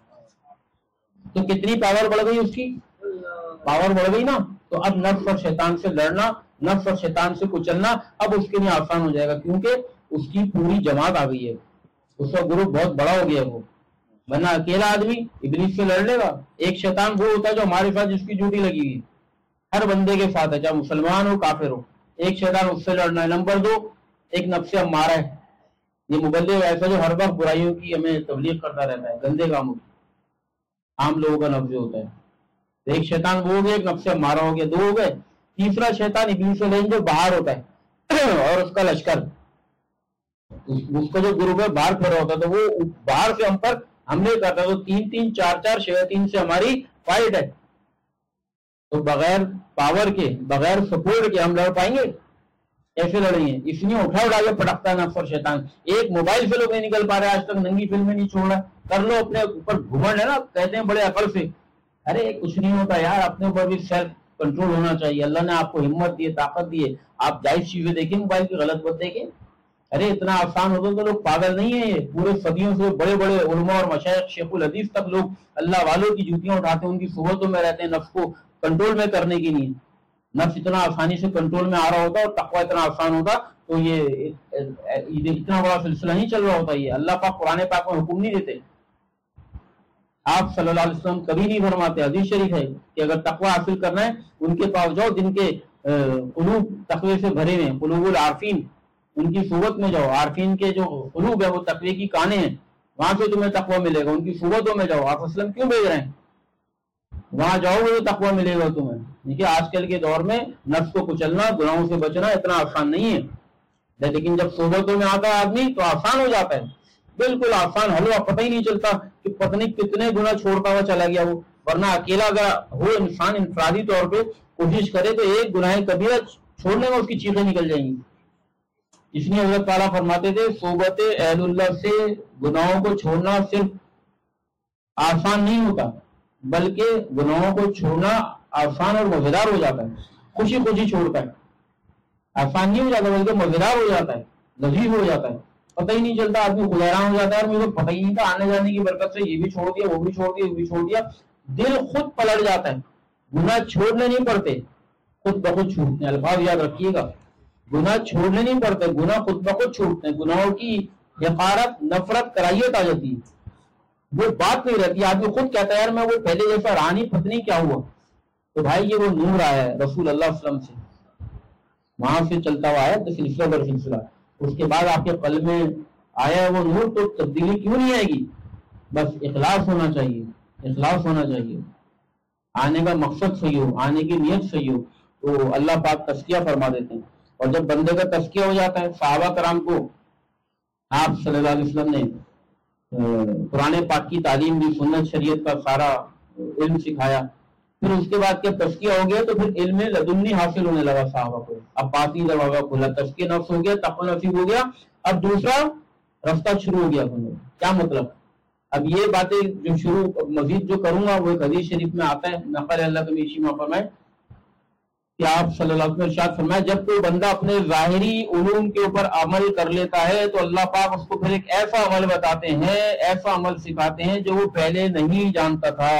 تو کتنی پاور بڑھ گئی، اس کی پاور بڑھ گئی نا. تو اب نفس اور شیطان سے لڑنا، نفس اور شیطان سے کچلنا اب اس کے لیے آسان ہو جائے گا، کیونکہ اس کی پوری جماعت آ گئی ہے، اس کا گروپ بہت بڑا ہو گیا ہے. وہ ورنہ اکیلا آدمی ابلیس سے لڑ لے گا. ایک شیطان وہ ہوتا ہے جو ہمارے ساتھ جس کی ڈیوٹی لگی ہوئی ہر بندے کے ساتھ ہے، چاہے مسلمان ہو کافر ہو، ایک شیطان اس سے لڑنا ہے. نمبر دو ایک نفس امارہ ہے، یہ مبلغ ایسا جو ہر وقت برائیوں کی ہمیں تبلیغ کرتا رہتا ہے، گندے کاموں کی، عام لوگوں کا نفس ہوتا ہے. تو ایک شیطان وہ ہو گیا، ایک نفس امارہ ہو گیا، دو ہو گئے. تیسرا شیطان ابلیس لین جو باہر ہوتا ہے اور اس کا لشکر، اس کا جو گروپ ہے باہر پھیرا ہوتا ہے، تو وہ باہر سے ہم پر حملے کرتا ہے. تو تین تین چار چار شیاطین سے ہماری فائٹ ہے. تو بغیر پاور کے، بغیر سپورٹ کے ہم لڑ پائیں گے؟ ایسے لڑیں گے. اس لیے اٹھا اٹھا کے پٹکتا ہے نفس اور شیطان. ایک موبائل سے لوگ نہیں نکل پا رہے آج تک، ننگی فلمیں نہیں چھوڑ رہا. کر لو اپنے اوپر گھمنڈ ہے نا، کہتے ہیں بڑے عقل سے. ارے کچھ نہیں ہوتا یار، اپنے اوپر بھی سیلف کنٹرول ہونا چاہیے. اللہ نے آپ کو ہمت دی ہے، طاقت دی ہے. آپ جائز چیزیں دیکھیں موبائل کی، غلط بات دیکھیں. ارے اتنا آسان ہوتا تو لوگ پاگل نہیں ہیں. یہ پورے صدیوں سے بڑے بڑے علماء اور مشائخ، شیخ الحدیث تک لوگ اللہ والوں کی جوتیاں اٹھاتے ہیں، ان کی صحبتوں میں رہتے ہیں نفس کو کنٹرول میں کرنے کے لیے. نفس اتنا آسانی سے کنٹرول میں آ رہا ہوتا اور تقوی اتنا آسان ہوتا تو یہ اتنا بڑا سلسلہ نہیں چل رہا ہوتا. یہ اللہ پاک قرآن پاک میں حکم نہیں دیتے. آپ صلی اللہ علیہ وسلم کبھی نہیں فرماتے, حدیث شریف ہے کہ اگر تقوی حاصل کرنا ہے ان کے پاس جاؤ جن کے قلوب تقوی سے بھرے ہوئے ہیں, قلوب العارفین, ان کی صحبت میں جاؤ. عارفین کے جو قلوب ہے وہ تقوی کی کانیں ہیں, وہاں سے تمہیں تقوی ملے گا. ان کی صحبتوں میں جاؤ. آپ وسلم کیوں بھیج رہے ہیں؟ وہاں جاؤ گے تو تقوی ملے گا تمہیں. دیکھیے آج کل کے دور میں نفس کو کچلنا, گناہوں سے بچنا اتنا آسان نہیں ہے, لیکن جب صحبتوں میں آتا ہے آدمی تو آسان ہو جاتا ہے, بالکل آسان حلوہ, پتہ ہی نہیں چلتا کہ پتہ نہیں کتنے گناہ چھوڑتا ہوا چلا گیا وہ. ورنہ اکیلا اگر ہو انسان انفرادی طور پہ کوشش کرے تو ایک گناہ کبیرہ چھوڑنے میں اس کی چیخیں نکل جائیں گی. اس لیے حضرت تعالیٰ فرماتے تھے صحبت اہل اللہ سے گناہوں کو چھوڑنا صرف آسان نہیں ہوتا بلکہ گناہوں کو چھوڑنا آسان اور مزیدار ہو جاتا ہے. خوشی خوشی چھوڑتا ہے, آسان نہیں ہو جاتا بلکہ مزیدار ہو جاتا ہے, لذیذ ہو جاتا ہے. پتہ ہی نہیں چلتا, آدمی خدیران ہو جاتا ہے اور مجھے پتہ ہی نہیں تھا, آنے جانے کی برکت سے یہ بھی چھوڑ دیا, وہ بھی چھوڑ دیا, وہ بھی چھوڑ دیا. دل خود پلٹ جاتا ہے. گناہ چھوڑنے نہیں پڑتے, خود بخود چھوٹتے ہیں. الفاظ یاد رکھیے گا, گناہ چھوڑنے نہیں پڑتے, گناہ خود بخود چھوٹتے ہیں. گناہوں کی حقارت, نفرت, کراہیت آ جاتی ہے, وہ بات نہیں رہتی. آدمی خود کہتا ہے یار میں وہ پہلے جیسا رہا نہیں, پتہ نہیں کیا ہوا. تو بھائی یہ وہ نور آیا ہے رسول اللہ صلی اللہ علیہ وسلم سے, وہاں سے چلتا ہوا آیا تو سلسلہ در سلسلہ. اس کے بعد آپ کے قلب میں آیا وہ نور, تو تبدیلی کیوں نہیں آئے گی؟ بس اخلاص ہونا چاہیے, اخلاص ہونا چاہیے, آنے کا مقصد صحیح ہو, آنے کی نیت صحیح ہو, تو اللہ پاک تزکیہ فرما دیتے ہیں. اور جب بندے کا تزکیہ ہو جاتا ہے, صحابہ کرام کو آپ صلی اللہ علیہ وسلم نے قرآن پاک کی تعلیم دی, سنت شریعت کا سارا علم سکھایا. پھر اس کے بعد جب تزکیہ ہو گیا تو پھر علم لدنی حاصل ہونے لگا صحابہ کو. اب باطنی دروازہ کھلا, تزکیہ نفس ہو گیا, تقوی نصیب ہو گیا, اب دوسرا رستہ شروع ہو گیا. کیا مطلب؟ اب یہ باتیں جو شروع مزید جو کروں گا وہ ایک حدیث شریف میں آتا ہے, نقل اللہ کے میشی میں فرمائے کہ آپ صلی اللہ علیہ وسلم ارشاد فرمائے جب کوئی بندہ اپنے ظاہری علوم کے اوپر عمل کر لیتا ہے تو اللہ پاک اس کو پھر ایک ایسا عمل بتاتے ہیں, ایسا عمل سکھاتے ہیں جو وہ پہلے نہیں جانتا تھا.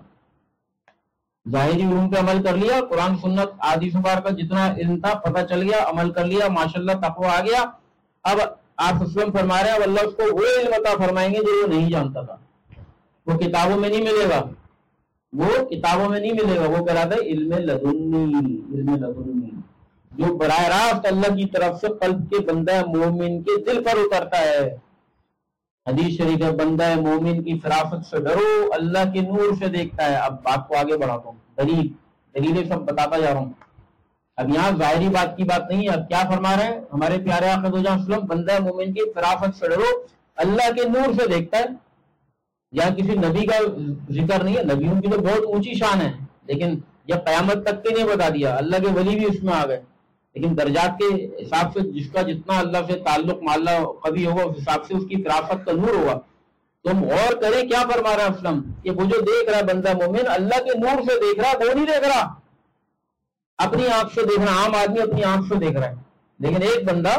ظاہری علوم پہ عمل کر لیا, قرآن سنت حدیث مبارکہ کا جتنا علم تھا پتہ چل گیا, عمل کر لیا, ماشاءاللہ تقویٰ آ گیا. اب آپ اسلم فرما رہے ہیں اب اللہ اس کو وہ علم عطا فرمائیں گے جو وہ نہیں جانتا تھا. وہ کتابوں میں نہیں ملے گا, وہ کتابوں میں نہیں ملے گا, وہ کہلاتا ہے علم لدنی. علم لدنی جو براہ راست اللہ کی طرف سے قلب کے بندہ مومن کے دل پر اترتا ہے. حدیث شریف ہے بندہ مومن کی فراست سے ڈرو, اللہ کے نور سے دیکھتا ہے. اب بات کو آگے بڑھاتا ہوں, دلیل دلیلیں سب بتاتا جا رہا ہوں. اب یہاں ظاہری بات کی بات نہیں ہے. اب کیا فرما رہے ہیں ہمارے پیارے آقا دو جہاں وسلم, بندہ مومن کی فراست سے ڈرو, اللہ کے نور سے دیکھتا ہے. یہاں کسی نبی کا ذکر نہیں ہے, نبیوں کی تو بہت اونچی شان ہے, لیکن یہ قیامت تک کے نہیں بتا دیا. اللہ کے ولی بھی اس میں آ گئے, لیکن درجات کے حساب سے جس کا جتنا اللہ سے تعلق معلّہ قوی ہوگا اس حساب سے اس کی فراست کا نور ہوگا. تم غور کریں کیا فرما رہا ہے اسلم کہ وہ جو دیکھ رہا ہے بندہ مومن اللہ کے نور سے دیکھ رہا, وہ نہیں دیکھ رہا اپنی آنکھ سے دیکھ رہا. عام آدمی اپنی آنکھ سے دیکھ رہا ہے, لیکن ایک بندہ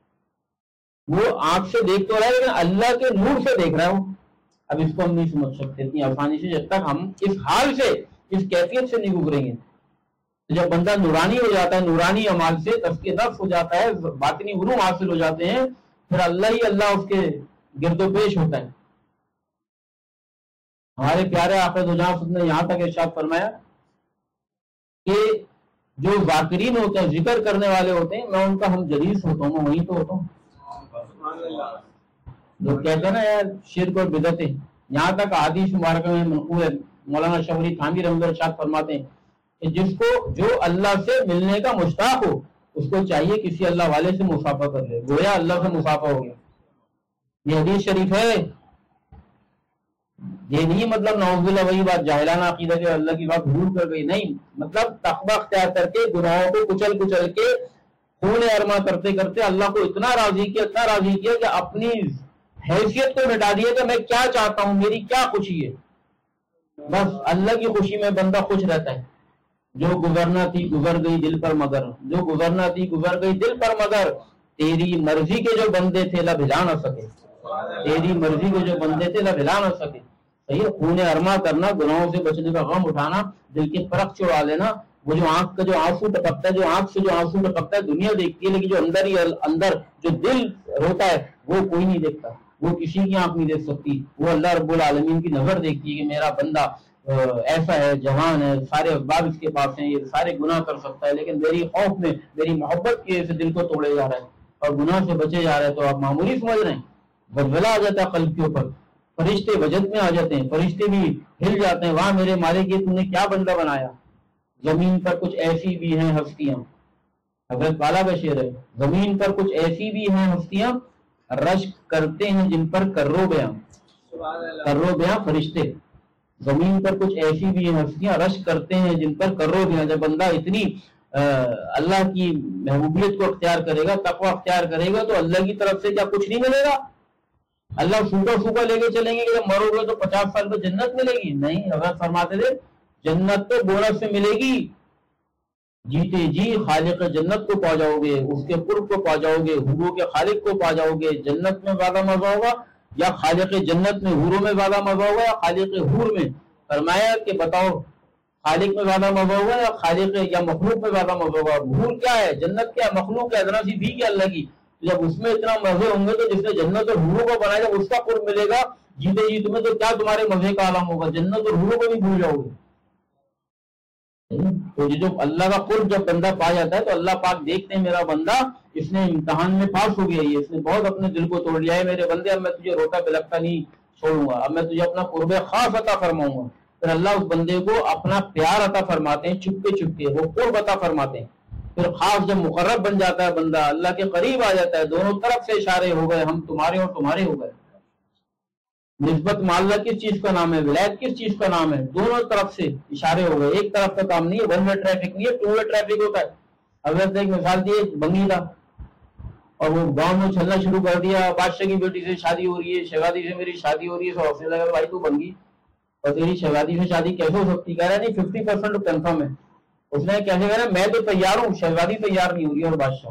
وہ آنکھ سے دیکھ تو رہا ہے لیکن اللہ کے نور سے دیکھ رہا ہے. وہ اب اس کو ہم نہیں سمجھ سکتے اتنی آسانی سے جب تک ہم اس حال سے, اس کیفیت سے نہیں گزریں گے. جب بندہ نورانی ہو جاتا ہے, نورانی اعمال سے تزکیہ نفس ہو جاتا ہے, باطنی علوم حاصل ہو جاتے ہیں, پھر اللہ ہی اللہ اس کے گرد و پیش ہوتا ہے. ہمارے پیارے آقا دو جہاں نے یہاں تک ارشاد فرمایا کہ جو ذاکرین ہوتے ہیں, ذکر کرنے والے ہوتے ہیں, میں ان کا ہم جلیس ہوتا ہوں, میں وہیں تو ہوتا ہوں. لوگ کہتے ہیں نا یار شرک اور بدعتیں, یہاں تک حدیث مبارکہ میں منقول ہے. مولانا شاہ ولی تھانوی رحمۃ اللہ ارشاد فرماتے ہیں کہ جس کو جو اللہ سے ملنے کا مشتاق ہو اس کو چاہیے کسی اللہ والے سے مصافحہ کر لے, گویا اللہ سے مصافحہ ہو گیا. یہ حدیث شریف ہے. یہ نہیں مطلب نعوذ باللہ وہی بات جاہلانہ عقیدہ کہ اللہ کی بات بھول کر گئی, نہیں. مطلب تقویٰ اختیار کر کے گناہوں کو کچل کچل کے خون ارما کرتے کرتے اللہ کو اتنا راضی کیا, اتنا راضی کیا کہ اپنی حیثیت کو مٹا دیا کہ میں کیا چاہتا ہوں, میری کیا خوشی ہے. بس اللہ کی خوشی میں بندہ خوش رہتا ہے. جو گزرنا تھی گزر گئی دل پر مگر, جو گزرنا تھی گزر گئی دل پر مگر, تیری مرضی کے جو بندے تھے لب ہلا نہ سکے, تیری مرضی کے جو بندے تھے لب ہلا نہ سکے. صحیح, خون ارما کرنا, گناہوں سے بچنے کا غم اٹھانا, دل کی فرق چھوڑا لینا, وہ جو آنکھ کا جو آنسو ٹپکتا ہے، جو آنکھ سے جو آنسو ٹپکتا ہے دنیا دیکھتی ہے، لیکن جو اندر ہی اندر جو دل روتا ہے وہ کوئی نہیں دیکھتا، وہ کسی کی آنکھ نہیں دیکھ سکتی، وہ اللہ رب العالمین کی نظر دیکھتی ہے کہ میرا بندہ ایسا ہے، جوان ہے، سارے اسباب اس کے پاس ہیں، یہ سارے گناہ کر سکتا ہے، لیکن میری خوف میں، میری محبت کی وجہ سے دل کو توڑے جا رہا ہے اور گناہ سے بچے جا رہے ہیں۔ تو آپ معمولی سمجھ رہے ہیں؟ بلبلا آ جاتا ہے قلب کے اوپر، فرشتے وجد میں آ جاتے ہیں، فرشتے بھی ہل جاتے ہیں، وہاں میرے مالک یہ تم نے کیا بندہ بنایا۔ زمین پر کچھ ایسی بھی ہیں ہستیاں، حضرت والا بشیر ہے، زمین پر کچھ ایسی بھی ہیں ہستیاں رشک کرتے ہیں جن پر کرو بیاں، کرو بیاں فرشتے، زمین پر کچھ ایسی بھی ہیں ہستیاں رشک کرتے ہیں جن پر کرو بیاں۔ جب بندہ اتنی اللہ کی محبوبیت کو اختیار کرے گا، تقوی اختیار کرے گا، تو اللہ کی طرف سے کیا کچھ نہیں ملے گا؟ اللہ سوٹا سوکھا لے کے چلیں گے کہ جب مرو گے تو پچاس سال میں جنت ملے گی؟ نہیں، حضرت فرماتے تھے جنت تو بونس سے ملے گی، جیتے جی خالق جنت کو پا جاؤ گے، اس کے قرب کو پا جاؤ گے، حوروں کے خالق کو پا جاؤ گے۔ جنت میں زیادہ مزہ ہوگا یا خالق جنت میں حوروں میں زیادہ مزہ ہوگا یا خالق حور میں؟ فرمایا کہ بتاؤ خالق میں زیادہ مزہ ہوگا یا خالق یا مخلوق میں زیادہ مزہ ہوگا؟ حور کیا ہے، جنت کیا ہے، مخلوق ہے، ذرا سی بھی کیا اللہ کی۔ جب اس میں اتنا مزے ہوں گے تو جس نے جنت اور حوروں کو بنایا جب اس کا قرب ملے گا جیتے جی تمہیں، تو کیا تمہارے مزے کا عالم ہوگا، جنت اور حوروں کو بھی بھول جاؤ گے۔ تو جو اللہ کا قرب جب بندہ پا جاتا ہے تو اللہ پاک دیکھتے ہیں میرا بندہ اس نے امتحان میں پاس ہو گیا، یہ اس نے بہت اپنے دل کو توڑ لیا ہے، میرے بندے اب میں تجھے روتا بلکتا نہیں چھوڑوں گا، اب میں تجھے اپنا قرب خاص عطا فرماؤں گا۔ پھر اللہ اس بندے کو اپنا پیار عطا فرماتے ہیں، چپکے چپکے وہ قرب عطا فرماتے ہیں۔ پھر خاص جب مقرب بن جاتا ہے بندہ، اللہ کے قریب آ جاتا ہے، دونوں طرف سے اشارے ہو گئے، ہم تمہارے اور تمہارے ہو گئے۔ نسبت معلّہ کس چیز کا نام ہے، ولایت کس چیز کا نام ہے؟ دونوں طرف سے اشارے ہو گئے، ایک طرف کا کام نہیں ہے، ون وے ٹریفک نہیں ہے، ٹو وے ٹریفک ہوتا ہے۔ حضرت نے ایک مثال دی، بنگی تھا اور وہ گاؤں میں چلنا شروع کر دیا، بادشاہ کی بیٹی سے شادی ہو رہی ہے، شہزادی سے میری شادی ہو رہی ہے، سو ہنسنے لگا بھائی تو بنگی اور تیری شہزادی سے شادی کیسے ہو سکتی؟ کہہ رہا نہیں ففٹی پرسینٹ کنفرم ہے۔ اس نے کیسے کہہ رہا میں تو تیار ہوں، شہزادی تیار نہیں ہو رہی اور بادشاہ۔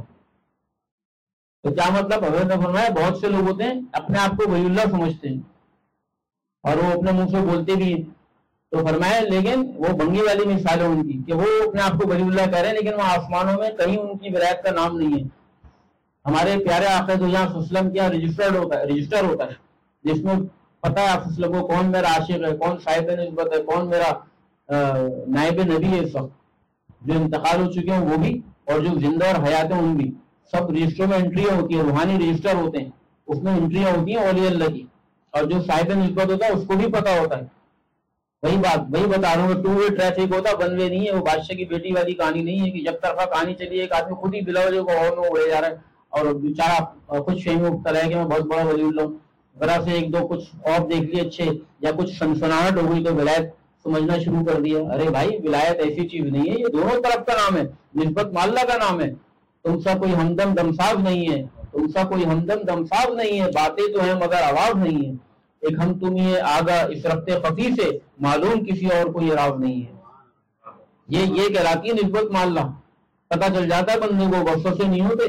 تو کیا مطلب؟ حضرت نے فرمایا بہت سے لوگ ہوتے ہیں اپنے آپ کو ولی اللہ سمجھتے ہیں اور وہ اپنے منہ سے بولتے بھی ہیں، تو فرمایا لیکن وہ بنگی والی مثال ہے ان کی کہ وہ اپنے آپ کو ولی اللہ کہہ رہے ہیں لیکن وہ آسمانوں میں کہیں ان کی ولایت کا نام نہیں ہے۔ ہمارے پیارے آقا دو جہاں صلی اللہ علیہ وسلم کیا رجسٹرڈ ہوتا ہے، رجسٹر ہوتا ہے جس میں پتہ ہے آپ وسلم کو کون میرا عاشق ہے، کون صاحب نسبت ہے، کون میرا نائب نبی ہے، سب جو انتقال ہو چکے ہیں وہ بھی اور جو زندہ اور حیات ہیں ان بھی، سب رجسٹروں میں انٹریاں ہوتی ہیں، روحانی رجسٹر ہوتے ہیں، اس میں انٹریاں ہوتی ہیں اولیاء اللہ کی، اور جو صاحب نسبت ہوتا ہے اس کو بھی پتا ہوتا ہے۔ وہی بات وہی بتا رہا ہوں، ٹو وے ٹریفک ہوتا ہے، ون وے نہیں ہے، وہ بادشاہ کی بیٹی والی کہانی نہیں ہے کہ جب طرفہ کہانی چلی ایک آدمی خود ہی بلا وجہ کو اور میں اڑے جا رہا ہے اور بیچارہ کچھ فہمی میں مبتلا ہے کہ میں بہت بڑا ولی اللہ ہوں، ذرا سے ایک دو کچھ اور دیکھ لیے اچھے یا کچھ سنسناہٹ ہو گئی تو ولایت سمجھنا شروع کر دیا۔ ارے بھائی ولایت ایسی چیز نہیں ہے، یہ دونوں طرف کا نام ہے، نسبت معلّہ کا نام ہے۔ تم سا کوئی ہمدم دمساز نہیں ہے، تم سا کوئی ہمدم دمساز نہیں ہے، باتیں تو ہیں مگر آواز نہیں ہے، ایک ہم تم یہ آگا اس رفت خفی سے معلوم کسی اور کو یہ راز نہیں ہے۔ یہ یہ کہلاتی ہے نسبت معلّہ، پتہ چل جاتا ہے بندے کو، وسوسے نہیں ہوتے،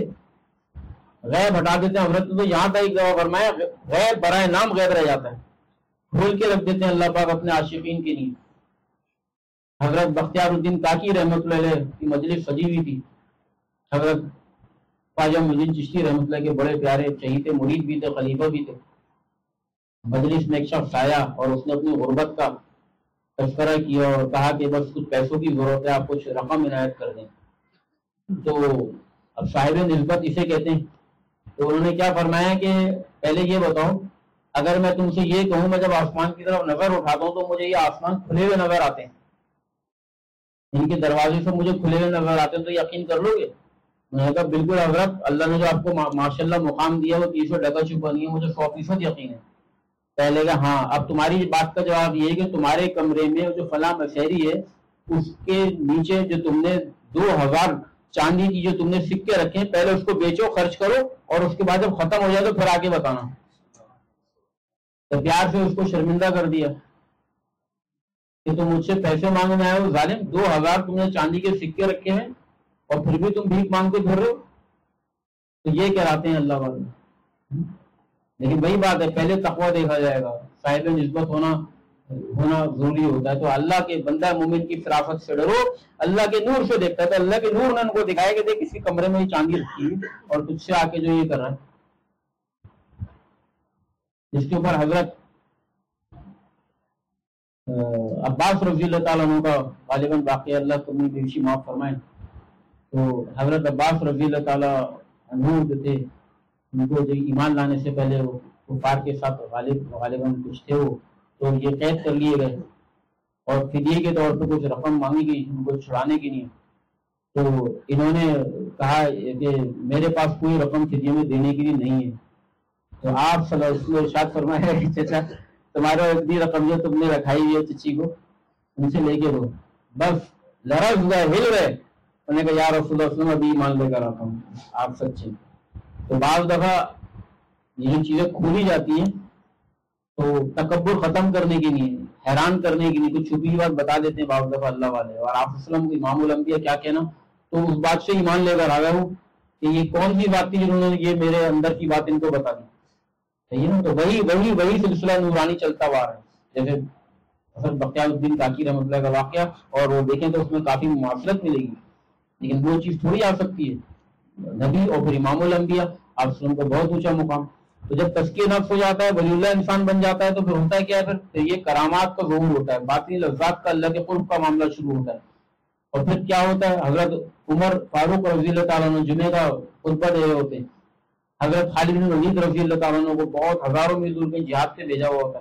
غیب ہٹا دیتے ہیں۔ حضرت تو یہاں تک فرمایا غیب برائے نام غیب رہ جاتا ہے، کھول کے رکھ دیتے ہیں اللہ پاک اپنے عاشقین کے لیے۔ حضرت بختیار الدین کاکی رحمۃ اللہ علیہ کی مجلس سجی ہوئی تھی، حضرت خواجہ معین الدین چشتی رحمۃ اللہ کے بڑے پیارے چہیتے مرید بھی تھے، خلیفہ بھی تھے۔ مجلس میں ایک شخص آیا اور اس نے اپنی غربت کا تذکرہ کیا اور کہا کہ بس کچھ پیسوں کی ضرورت ہے، آپ کچھ رقم عنایت کر دیں۔ تو اب صاحب نسبت اسے کہتے ہیں، تو انہوں نے کیا فرمایا کہ پہلے یہ بتاؤ، اگر میں تم سے یہ کہوں میں جب آسمان کی طرف نظر اٹھاتا ہوں تو مجھے یہ آسمان کھلے ہوئے نظر آتے ہیں، ان کے دروازے سے مجھے کھلے ہوئے نظر آتے ہیں، تو یقین کر لو گے؟ میں نے کہا بالکل حضرت، اللہ نے جو آپ کو ماشاء اللہ مقام دیا وہ تیسوں ڈگا چھپا نہیں ہے، مجھے سو فیصد یقین ہے۔ پہلے کہ ہاں، اب تمہاری بات کا جواب یہ ہے کہ تمہارے کمرے میں جو فلاں مسحری ہے اس کے نیچے جو تم نے دو ہزار چاندی کی جو تم نے سکے رکھے ہیں، پہلے اس کو بیچو، خرچ کرو، اور اس کے بعد جب ختم ہو جائے تو پھر آگے بتانا۔ تو پیار سے اس کو شرمندہ کر دیا کہ تم مجھ سے پیسے مانگنے آئے ہو ظالم، دو ہزار تم نے چاندی کے سکے رکھے ہیں اور پھر بھی تم بھیک مانگتے پھر رہے ہو، تو یہ کہلاتے ہیں اللہ والے۔ لیکن وہی بات ہے، پہلے تقویٰ دیکھا جائے گا، صاحب نسبت ہونا ہونا ضروری ہوتا ہے. تو اللہ کے بندہ مومن کی فرافت سے ڈرو, اللہ کے نور سے دیکھتا ہے تو اللہ کے نور نے ان کو دکھایا کہ دیکھ کسی کمرے میں چاندی رکھی اور تجھ سے آ کے جو یہ کر رہا ہے. جس کے اوپر حضرت عباس رضی اللہ تعالیٰ عنہ کا غالباً واقعہ, اللہ کو اپنی بیوشی معاف فرمائے, تو حضرت عباس رضی اللہ تعالیٰ عنہ جو تھے ان کو جو ایمان لانے سے پہلے وہ کفار کے ساتھ غالب غالباً کچھ تھے وہ, تو یہ قید کر لیے گئے اور فدیے کے طور پہ کچھ رقم مانگی گئی ان کو چھڑانے کے لیے. تو انہوں نے کہا کہ میرے پاس کوئی رقم فدیے میں دینے کے لیے نہیں ہے. تو آپ صلی اللہ علیہ وسلم ارشاد فرمایا کہ چچا تمہارا اتنی رقم جو تم نے رکھائی ہوئی ہے چچی کو ان سے لے کے دو. بس لرز گئے, ہل گئے, انہوں نے کہا یا رسول اللہ وسلم ابھی ایمان لے کر آتا ہوں, آپ سچے. تو بعض دفعہ یہ چیزیں کھولی جاتی ہیں تو تکبر ختم کرنے کے لیے, حیران کرنے کے لیے کچھ چھپی بات بتا دیتے ہیں بعض دفعہ اللہ والے. اور آپ وسلم امام الانبیاء کیا کہنا, تو اس بات سے ایمان لے کر آ گیا ہوں کہ یہ کون سی بات تھی جنہوں نے یہ میرے اندر کی بات ان کو بتا دی. صحیح نا, تو وہی وہی وہی سلسلہ نورانی چلتا ہوا ہے. جیسے حضرت بختیار الدین کاکی رحمۃ اللہ کا واقعہ, اور وہ دیکھیں تو اس میں کافی معاشرت ملے گی, لیکن وہ چیز تھوڑی آ سکتی ہے. نبی اور پھر امام الانبیاء آپ وسلم کو بہت اونچا مقام. تو جب تزکیہ نفس ہو جاتا ہے, ولی اللہ انسان بن جاتا ہے, تو پھر ہوتا ہے کیا ہے, پھر, پھر یہ کرامات کا ظہور ہوتا ہے, باطنی لذات کا, اللہ کے قرب کا معاملہ شروع ہوتا ہے. اور پھر کیا ہوتا ہے, حضرت عمر فاروق رضی اللہ تعالیٰ عنہ جمعے کا خطبہ دے رہے ہوتے ہیں, حضرت خالد بن ولید رضی اللہ تعالیٰ عنہ کو بہت ہزاروں میل دور کے جہاد سے بھیجا ہوا ہوتا ہے.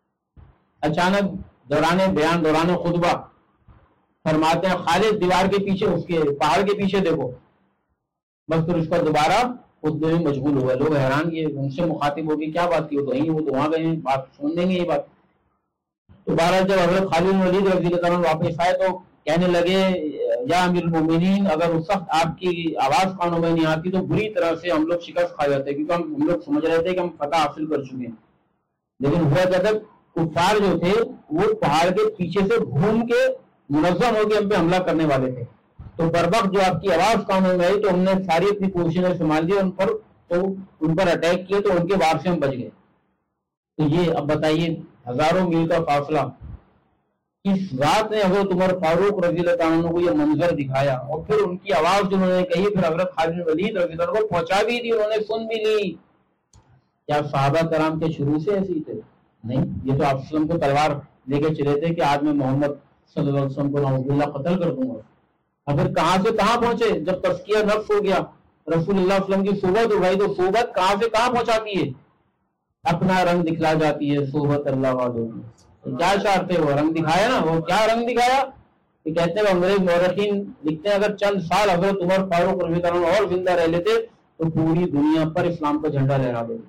اچانک دوران بیان دوران خطبہ فرماتے ہیں خالد دیوار کے پیچھے, اس کے پہاڑ کے پیچھے دیکھو. بس پھر اس کا دوبارہ خطبے میں مشغول ہوا. لوگ حیران کیے, ان سے مخاطب ہو گئی کیا بات کی, وہ تو نہیں, وہ تو وہاں گئے ہیں, بات سن دیں گے یہ بات. تو بہرحال جب حضرت خالد بن ولید رضی اللہ تعالیٰ واپس آئے تو کہنے لگے یا امیر المومنین, اگر اس وقت آپ کی آواز کانوں میں نہیں آتی تو بری طرح سے ہم لوگ شکست کھا جاتے, کیونکہ ہم ہم لوگ سمجھ رہے تھے کہ ہم فتح حاصل کر چکے ہیں. لیکن ہوا کیا تھا, کفار جو تھے وہ پہاڑ کے پیچھے سے گھوم کے منظم ہو کے ہم پہ حملہ کرنے والے تھے. تو بر وقت جو آپ کی آواز کانوں میں آئی تو ہم نے ساری اپنی پوزیشنیں سنبھال دی, ان پر تو ان پر اٹیک کیے, تو ان کے وار سے ہم بچ گئے. تو یہ اب بتائیے ہزاروں میل کا فاصلہ, اس ذات نے حضرت عمر فاروق رضی اللہ تعالیٰ عنہ کو یہ منظر دکھایا, اور پھر ان کی آواز جو انہوں نے کہی پھر حضرت خالد بن ولید رضی اللہ عنہ کو پہنچا بھی دی, انہوں نے سن بھی لی. کیا صحابہ کرام کے شروع سے ایسے ہی تھے؟ نہیں, یہ تو آپ وسلم کو تلوار لے کے چلے تھے کہ آج میں محمد صلی اللہ علیہ وسلم کو نعوذ باللہ قتل کر دوں گا. اور پھر کہاں سے کہاں پہنچے, جب تزکیہ نفس ہو گیا, رسول اللہ صلی اللہ علیہ وسلم کی صحبت اٹھائی, تو صحبت کہاں سے کہاں پہنچاتی ہے, اپنا رنگ دکھلا جاتی ہے صحبت اللہ والوں کی. کیا چاہتے وہ رنگ دکھایا نا, وہ کیا رنگ دکھایا کہ کہتے ہیں انگریز مورخین لکھتے ہیں اگر چند سال حضرت عمر فاروق رضی اللہ عنہ اور زندہ رہ لیتے تو پوری دنیا پر اسلام کا جھنڈا لہرا دیتے.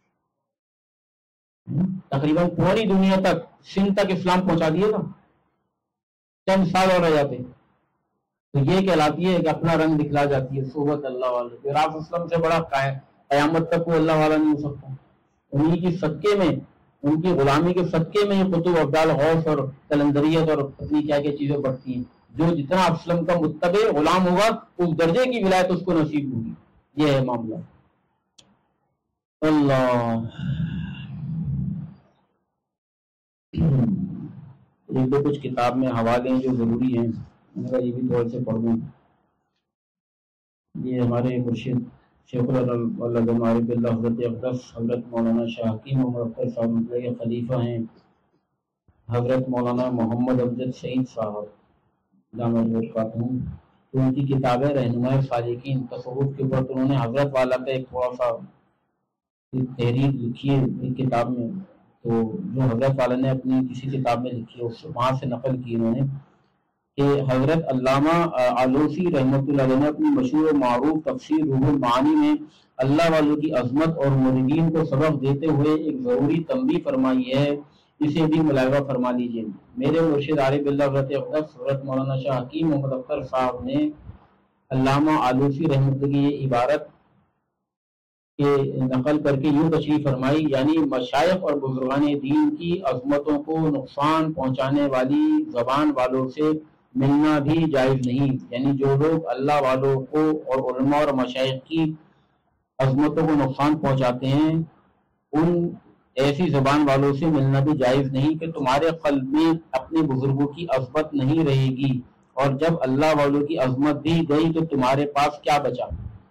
تقریباً پوری دنیا تک, سندھ تک اسلام پہنچا دیا تھا, چند سال اور رہ جاتے. تو یہ کہلاتی ہے کہ اپنا رنگ دکھلا جاتی ہے صحبت اللہ والے. پھر آپ اسلم سے بڑا قیامت تک کوئی اللہ والا نہیں ہو سکتا. انہی کی صدقے میں, ان کی غلامی کے صدقے میں یہ قطب ابدال غوث اور کلندریت اور پتنی کیا کیا چیزیں بڑھتی ہیں. جو جتنا آپ اسلم کا متبع غلام ہوگا اس درجے کی ولایت اس کو نصیب ہوگی. یہ ہے معاملہ. اللہ ایک دو کچھ کتاب میں حوالے ہیں جو ضروری ہیں, یہ بھی تھوڑے سے پڑھ دوں. یہ ہمارے مرشد شیخ العلم عارف اللہ حضرت اقدس حضرت مولانا شاہ حکیم محمد اختر صاحب کے خلیفہ ہیں, حضرت مولانا محمد امجد سعید صاحب دامت برکاتہم. تو ان کی کتابیں رہنمائے سالکین تصوف کے اوپر, تو انہوں نے حضرت والا کا ایک تھوڑا سا تحریر لکھی ہے ایک کتاب میں, تو جو حضرت والا نے اپنی کسی کتاب میں لکھی ہے اس وہاں سے نقل کی انہوں نے کہ حضرت علامہ آلوسی رحمۃ اللہ علیہ نے اپنی مشہور و معروف تفسیر روح المعانی میں اللہ والوں کی عظمت اور مریدین کو سبق دیتے ہوئے ایک ضروری تنبیہ فرمائی ہے, اسے بھی ملاحظہ فرما لیجیے. میرے مرشد عارف اللہ حضرت اقدس حضرت مولانا شاہ حکیم محمد اختر صاحب نے علامہ آلوسی رحمۃ اللہ کی یہ عبارت کے نقل کر کے یوں تشریح فرمائی, یعنی مشائخ اور بزرگان دین کی عظمتوں کو نقصان پہنچانے والی زبان والوں سے ملنا بھی جائز نہیں. یعنی جو لوگ اللہ والوں کو اور علماء اور مشائخ کی عظمتوں کو نقصان پہنچاتے ہیں, ان ایسی زبان والوں سے ملنا بھی جائز نہیں کہ تمہارے قلب میں اپنے بزرگوں کی عظمت نہیں رہے گی، اور جب اللہ والوں کی عظمت بھی گئی تو تمہارے پاس کیا بچا؟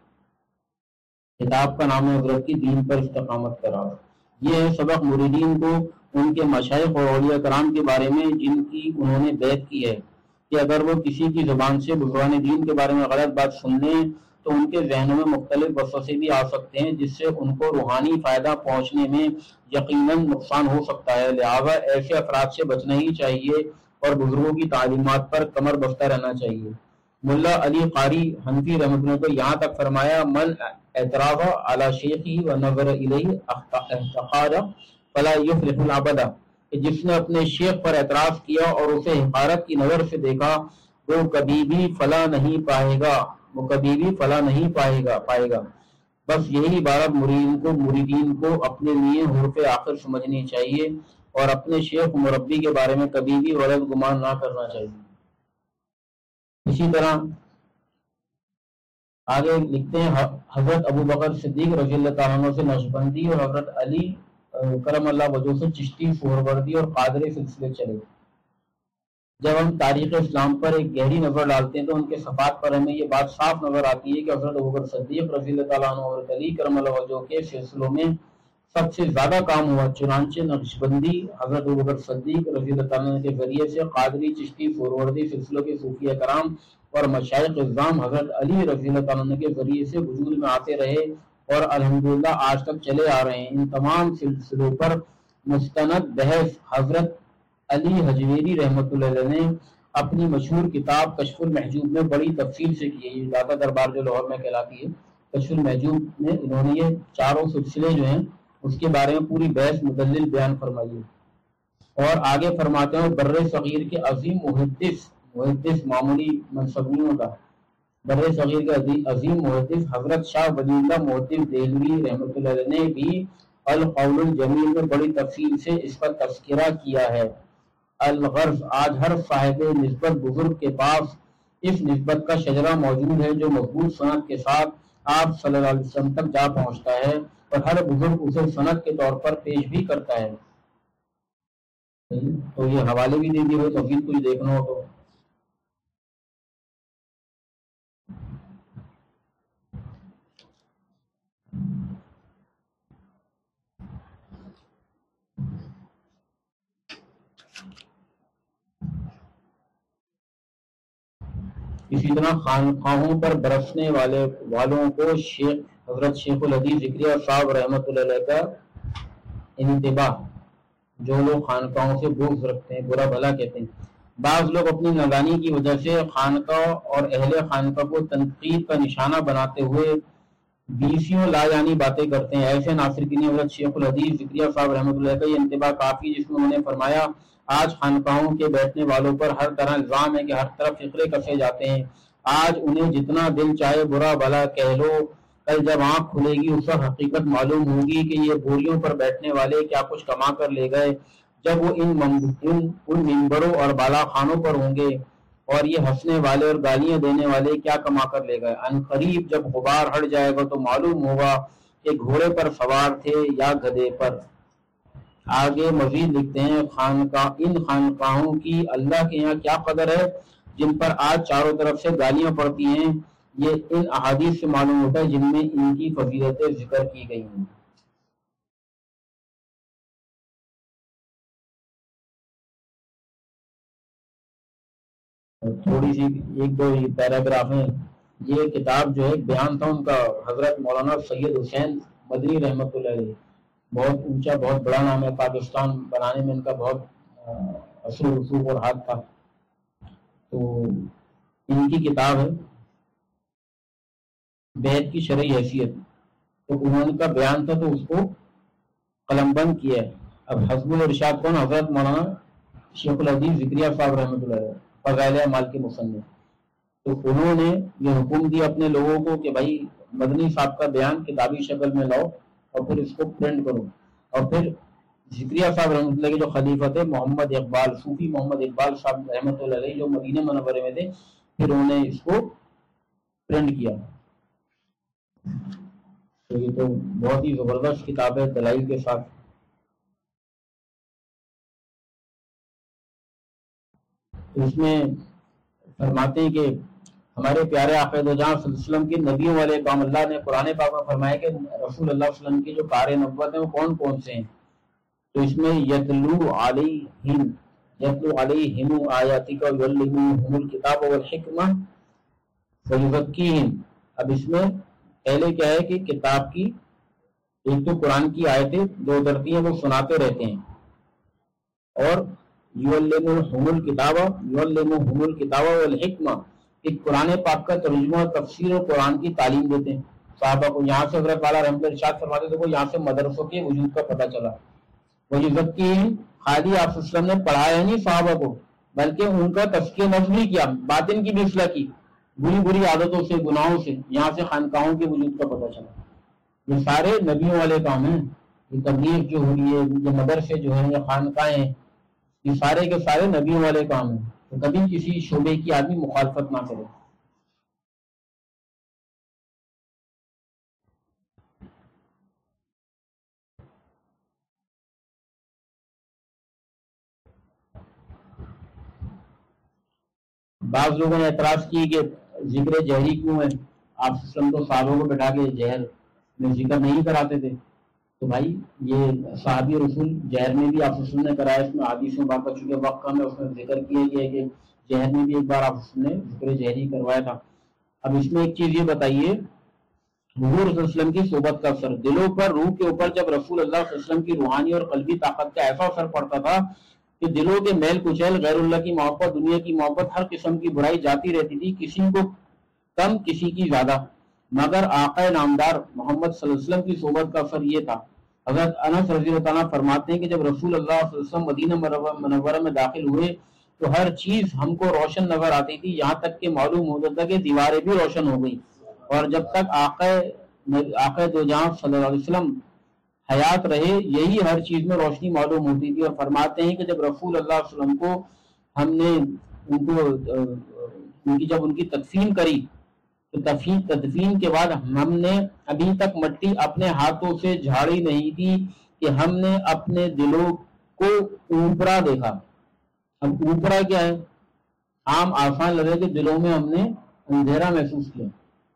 کتاب کا نام ہے حضرت کی دین پر استقامت کرا۔ یہ ہے سبق مریدین کو ان کے مشائخ اور اولیاء کرام کے بارے میں جن کی انہوں نے بیعت کی ہے، کہ اگر وہ کسی کی زبان سے بزرگان دین کے بارے میں غلط بات سن لیں تو ان کے ذہنوں میں مختلف وسوسے بھی آ سکتے ہیں، جس سے ان کو روحانی فائدہ پہنچنے میں یقیناً نقصان ہو سکتا ہے۔ لہذا ایسے افراد سے بچنا ہی چاہیے اور بزرگوں کی تعلیمات پر کمر بستہ رہنا چاہیے۔ ملا علی قاری حنفی رحمۃ اللہ کو یہاں تک فرمایا، من اعتراض علی شیخی و نظر الیہ احتقار فلا یفلح الابدا، کہ جس نے اپنے شیخ پر اعتراض کیا اور اسے حقارت کی نظر سے دیکھا وہ کبھی بھی فلاح نہیں پائے گا، وہ کبھی بھی فلاح نہیں پائے گا پائے گا بس یہی عبارت مرید کو مریدین کو اپنے لیے حرف آخر سمجھنی چاہیے اور اپنے شیخ مربی کے بارے میں کبھی بھی غلط گمان نہ کرنا چاہیے۔ اسی طرح آگے لکھتے ہیں، حضرت ابو بکر صدیق رضی اللہ تعالیٰ عنہ سے نقشبندی اور حضرت علی کرم اللہ وجہ سے چشتی، سہروردی اور قادری سلسلے چلے۔ جب ہم تاریخ اسلام پر ایک گہری نظر ڈالتے ہیں تو ان کے صفات پر ہمیں یہ بات صاف نظر آتی ہے کہ حضرت ابوبکر صدیق رضی اللہ تعالیٰ عنہ اور حضرت علی کرم اللہ وجہ کے سلسلوں میں سب سے زیادہ کام ہوا۔ چنانچہ نقشبندی حضرت ابوبکر صدیق رضی اللہ تعالیٰ عنہ کے ذریعے سے، قادری، چشتی، سہروردی سلسلوں کے صوفیہ کرام اور مشائخ اعظام حضرت علی رضی اللہ تعالیٰ عنہ کے ذریعے سے وجود میں آتے رہے اور الحمدللہ آج تک چلے آ رہے ہیں۔ ان تمام سلسلوں پر مستند بحث حضرت علی حجویری رحمۃ اللہ علیہ نے اپنی مشہور کتاب کشف المحجوب میں بڑی تفصیل سے کی ہے۔ یہ داتا دربار جو لاہور میں کہلاتی ہے، کشف المحجوب میں انہوں نے یہ چاروں سلسلے جو ہیں اس کے بارے میں پوری بحث مدلل بیان فرمائی ہے۔ اور آگے فرماتے ہیں، بر صغیر کے عظیم محدث محدث معمولی منصب نہیں ہوتا، بر صغیر کے عظیم محدث حضرت شاہ ولی اللہ محدث دہلوی رحمۃ اللہ علیہ نے بھی القول الجمیل میں بڑی تفصیل سے اس کا تذکرہ کیا ہے۔ الغرض، آج ہر صاحب نسبت بزرگ کے پاس اس نسبت کا شجرہ موجود ہے جو مضبوط سند کے ساتھ آپ صلی اللہ علیہ وسلم تک جا پہنچتا ہے، اور ہر بزرگ اسے سند کے طور پر پیش بھی کرتا ہے۔ تو یہ حوالے بھی دے دیے ہوئے، توفیق کچھ دیکھنا ہو تو اسی طرح خانقاہوں پر برسنے والے والوں کو شیخ حضرت شیخ الحدیث ذکریہ صاحب رحمۃ اللہ علیہ کا انتباہ، جو لوگ خانقاہوں سے بغض رکھتے ہیں، برا بھلا کہتے ہیں۔ بعض لوگ اپنی نادانی کی وجہ سے خانقاہ اور اہل خانقاہ کو تنقید کا نشانہ بناتے ہوئے بیسیوں لا یعنی باتیں کرتے ہیں۔ ایسے ناصرین حضرت شیخ الحدیث ذکریہ صاحب رحمۃ اللہ کا یہ انتباہ کافی، جس میں انہوں نے فرمایا، آج خانقاہوں کے بیٹھنے والوں پر ہر طرح الزام ہے کہ ہر طرف فقرے کسے جاتے ہیں۔ آج انہیں جتنا دل چاہے برا بھلا کہہ لو، کل جب آنکھ کھلے گی اس وقت حقیقت معلوم ہوگی کہ یہ بوریوں پر بیٹھنے والے کیا کچھ کما کر لے گئے۔ جب وہ ان ان ممبروں اور بالا خانوں پر ہوں گے اور یہ ہنسنے والے اور گالیاں دینے والے کیا کما کر لے گئے۔ ان قریب جب غبار ہٹ جائے گا تو معلوم ہوگا کہ گھوڑے پر سوار تھے یا گدھے پر۔ آگے مزید لکھتے ہیں، خانقاہ ان خانقاہوں کی اللہ کے یہاں کیا قدر ہے جن پر آج چاروں طرف سے گالیاں پڑتی ہیں۔ یہ ان احادیث سے معلوم ہوتا ہے جن میں ان کی فضیلتیں ذکر کی گئی ہیں۔ تھوڑی سی ایک دو پیراگراف ہیں۔ یہ کتاب جو ہے بیان تھا ان کا حضرت مولانا سید حسین مدنی رحمۃ اللہ علیہ، بہت اونچا بہت بڑا نام ہے، پاکستان بنانے میں ان کا بہت اثر و رسوخ اور ہاتھ تھا۔ تو ان کی کتاب ہے بیعت کی شرعی حیثیت، تو انہوں نے کا بیان تھا تو اس کو قلم بند کیا ہے۔ اب حزب الارشاد کون؟ حضرت مولانا شیخ الحدیث ذکریہ صاحب رحمۃ اللہ علیہ، فضائل اعمال کے مصنف۔ تو انہوں نے یہ حکم دیا اپنے لوگوں کو کہ بھائی مدنی صاحب کا بیان کتابی شکل میں لاؤ اور پھر اس کو پرنٹ کرو۔ اور پھر ذکریہ صاحب رحمۃ اللہ کے جو خلیفہ تھے محمد اقبال، صوفی محمد اقبال صاحب رحمۃ اللہ علیہ، جو مدینہ منورے میں تھے، پھر انہوں نے اس کو پرنٹ کیا۔ تو یہ تو بہت ہی زبردست کتاب ہے دلائل کے ساتھ۔ تو اس میں فرماتے ہیں کہ ہمارے پیارے آقا دو جہاں صلی اللہ علیہ وسلم کے نبیوں والے کام اللہ نے قرآن پاک میں فرمایا کہ رسول اللہ علیہ وسلم کے جو کار نبوت ہیں وہ کون کون سے ہیں. تو اس میں یتلو علیہم یتلو علیہم آیاتک ویعلمہم الکتاب والحکمہ ویزکیہم. اب اس میں پہلے کیا ہے کہ کتاب کی ایک تو قرآن کی آیتیں جو اترتی ہیں وہ سناتے رہتے ہیں, اور یعلمہم الکتاب یعلمہم الکتاب والحکمہ کہ قرآن پاک کا ترجمہ اور تفسیر اور قرآن کی تعلیم دیتے ہیں صحابہ کو. یہاں سے حضرت والا رحمۃ اللہ ارشاد فرماتے تھے, یہاں سے مدرسوں کے وجود کا پتہ چلا. ویزکیہم خالی آپ صلی اللہ علیہ وسلم نے پڑھایا نہیں صحابہ کو, بلکہ ان کا تزکیہ نفس بھی کیا, باطن کی بھی اصلاح کی, بری بری عادتوں سے گناہوں سے. یہاں سے خانقاہوں کے وجود کا پتہ چلا. یہ سارے نبیوں والے کام ہیں. یہ تبلیغ جو ہوئی ہے, یہ مدرسے جو ہیں, یہ خانقاہیں ہیں, یہ سارے کے سارے نبیوں والے کام ہیں. تو کبھی کسی شعبے کی آدمی مخالفت نہ کرے. بعض لوگوں نے اعتراض کی کہ ذکر جہری کیوں ہے, آپ وسلم تو صحابوں کو بٹھا کے جہر میں ذکر نہیں کراتے تھے. تو بھائی یہ صحابی رسول جہر میں بھی آپ وسلم نے کرایا. اس میں حدیث میں باقی چونکہ وقت کم ہے اس میں ذکر کیا گیا کہ جہر میں بھی ایک بار آپ وسلم نے ذکر جہری کروایا تھا. اب اس میں ایک چیز یہ بتائیے, حضور صلی اللہ علیہ وسلم کی صحبت کا اثر دلوں پر, روح کے اوپر جب رسول اللہ صلی اللہ علیہ وسلم کی روحانی اور قلبی طاقت کا ایسا اثر پڑتا تھا کہ دلوں کے میل کچیل, غیر اللہ کی محبت, دنیا کی محبت, ہر قسم کی برائی جاتی رہتی تھی, کسی کو کم کسی کی زیادہ. مگر آقا نامدار محمد صلی اللہ علیہ وسلم کی صحبت کا اثر یہ تھا. حضرت انس رضی اللہ عنہ فرماتے ہیں کہ جب رسول اللہ صلی اللہ علیہ وسلم مدینہ منورہ میں داخل ہوئے تو ہر چیز ہم کو روشن نظر آتی تھی, یہاں تک کہ معلوم ہوتا تھا کہ دیواریں بھی روشن ہو گئی. اور جب تک آقا آقا دو جہاں صلی اللہ علیہ وسلم حیات رہے یہی ہر چیز میں روشنی معلوم ہوتی تھی. اور فرماتے ہیں کہ جب رسول اللہ علیہ وسلم کو ہم نے ان کو ان کی جب ان کی تدفین کری تو تدفین تدفین کے بعد ہم نے ابھی تک مٹی اپنے ہاتھوں سے جھاڑی نہیں تھی کہ ہم نے اپنے دلوں کو اوپرا دیکھا. اب اوپرا کیا ہے, عام آسان لگے کہ دلوں میں ہم نے اندھیرا محسوس کیا.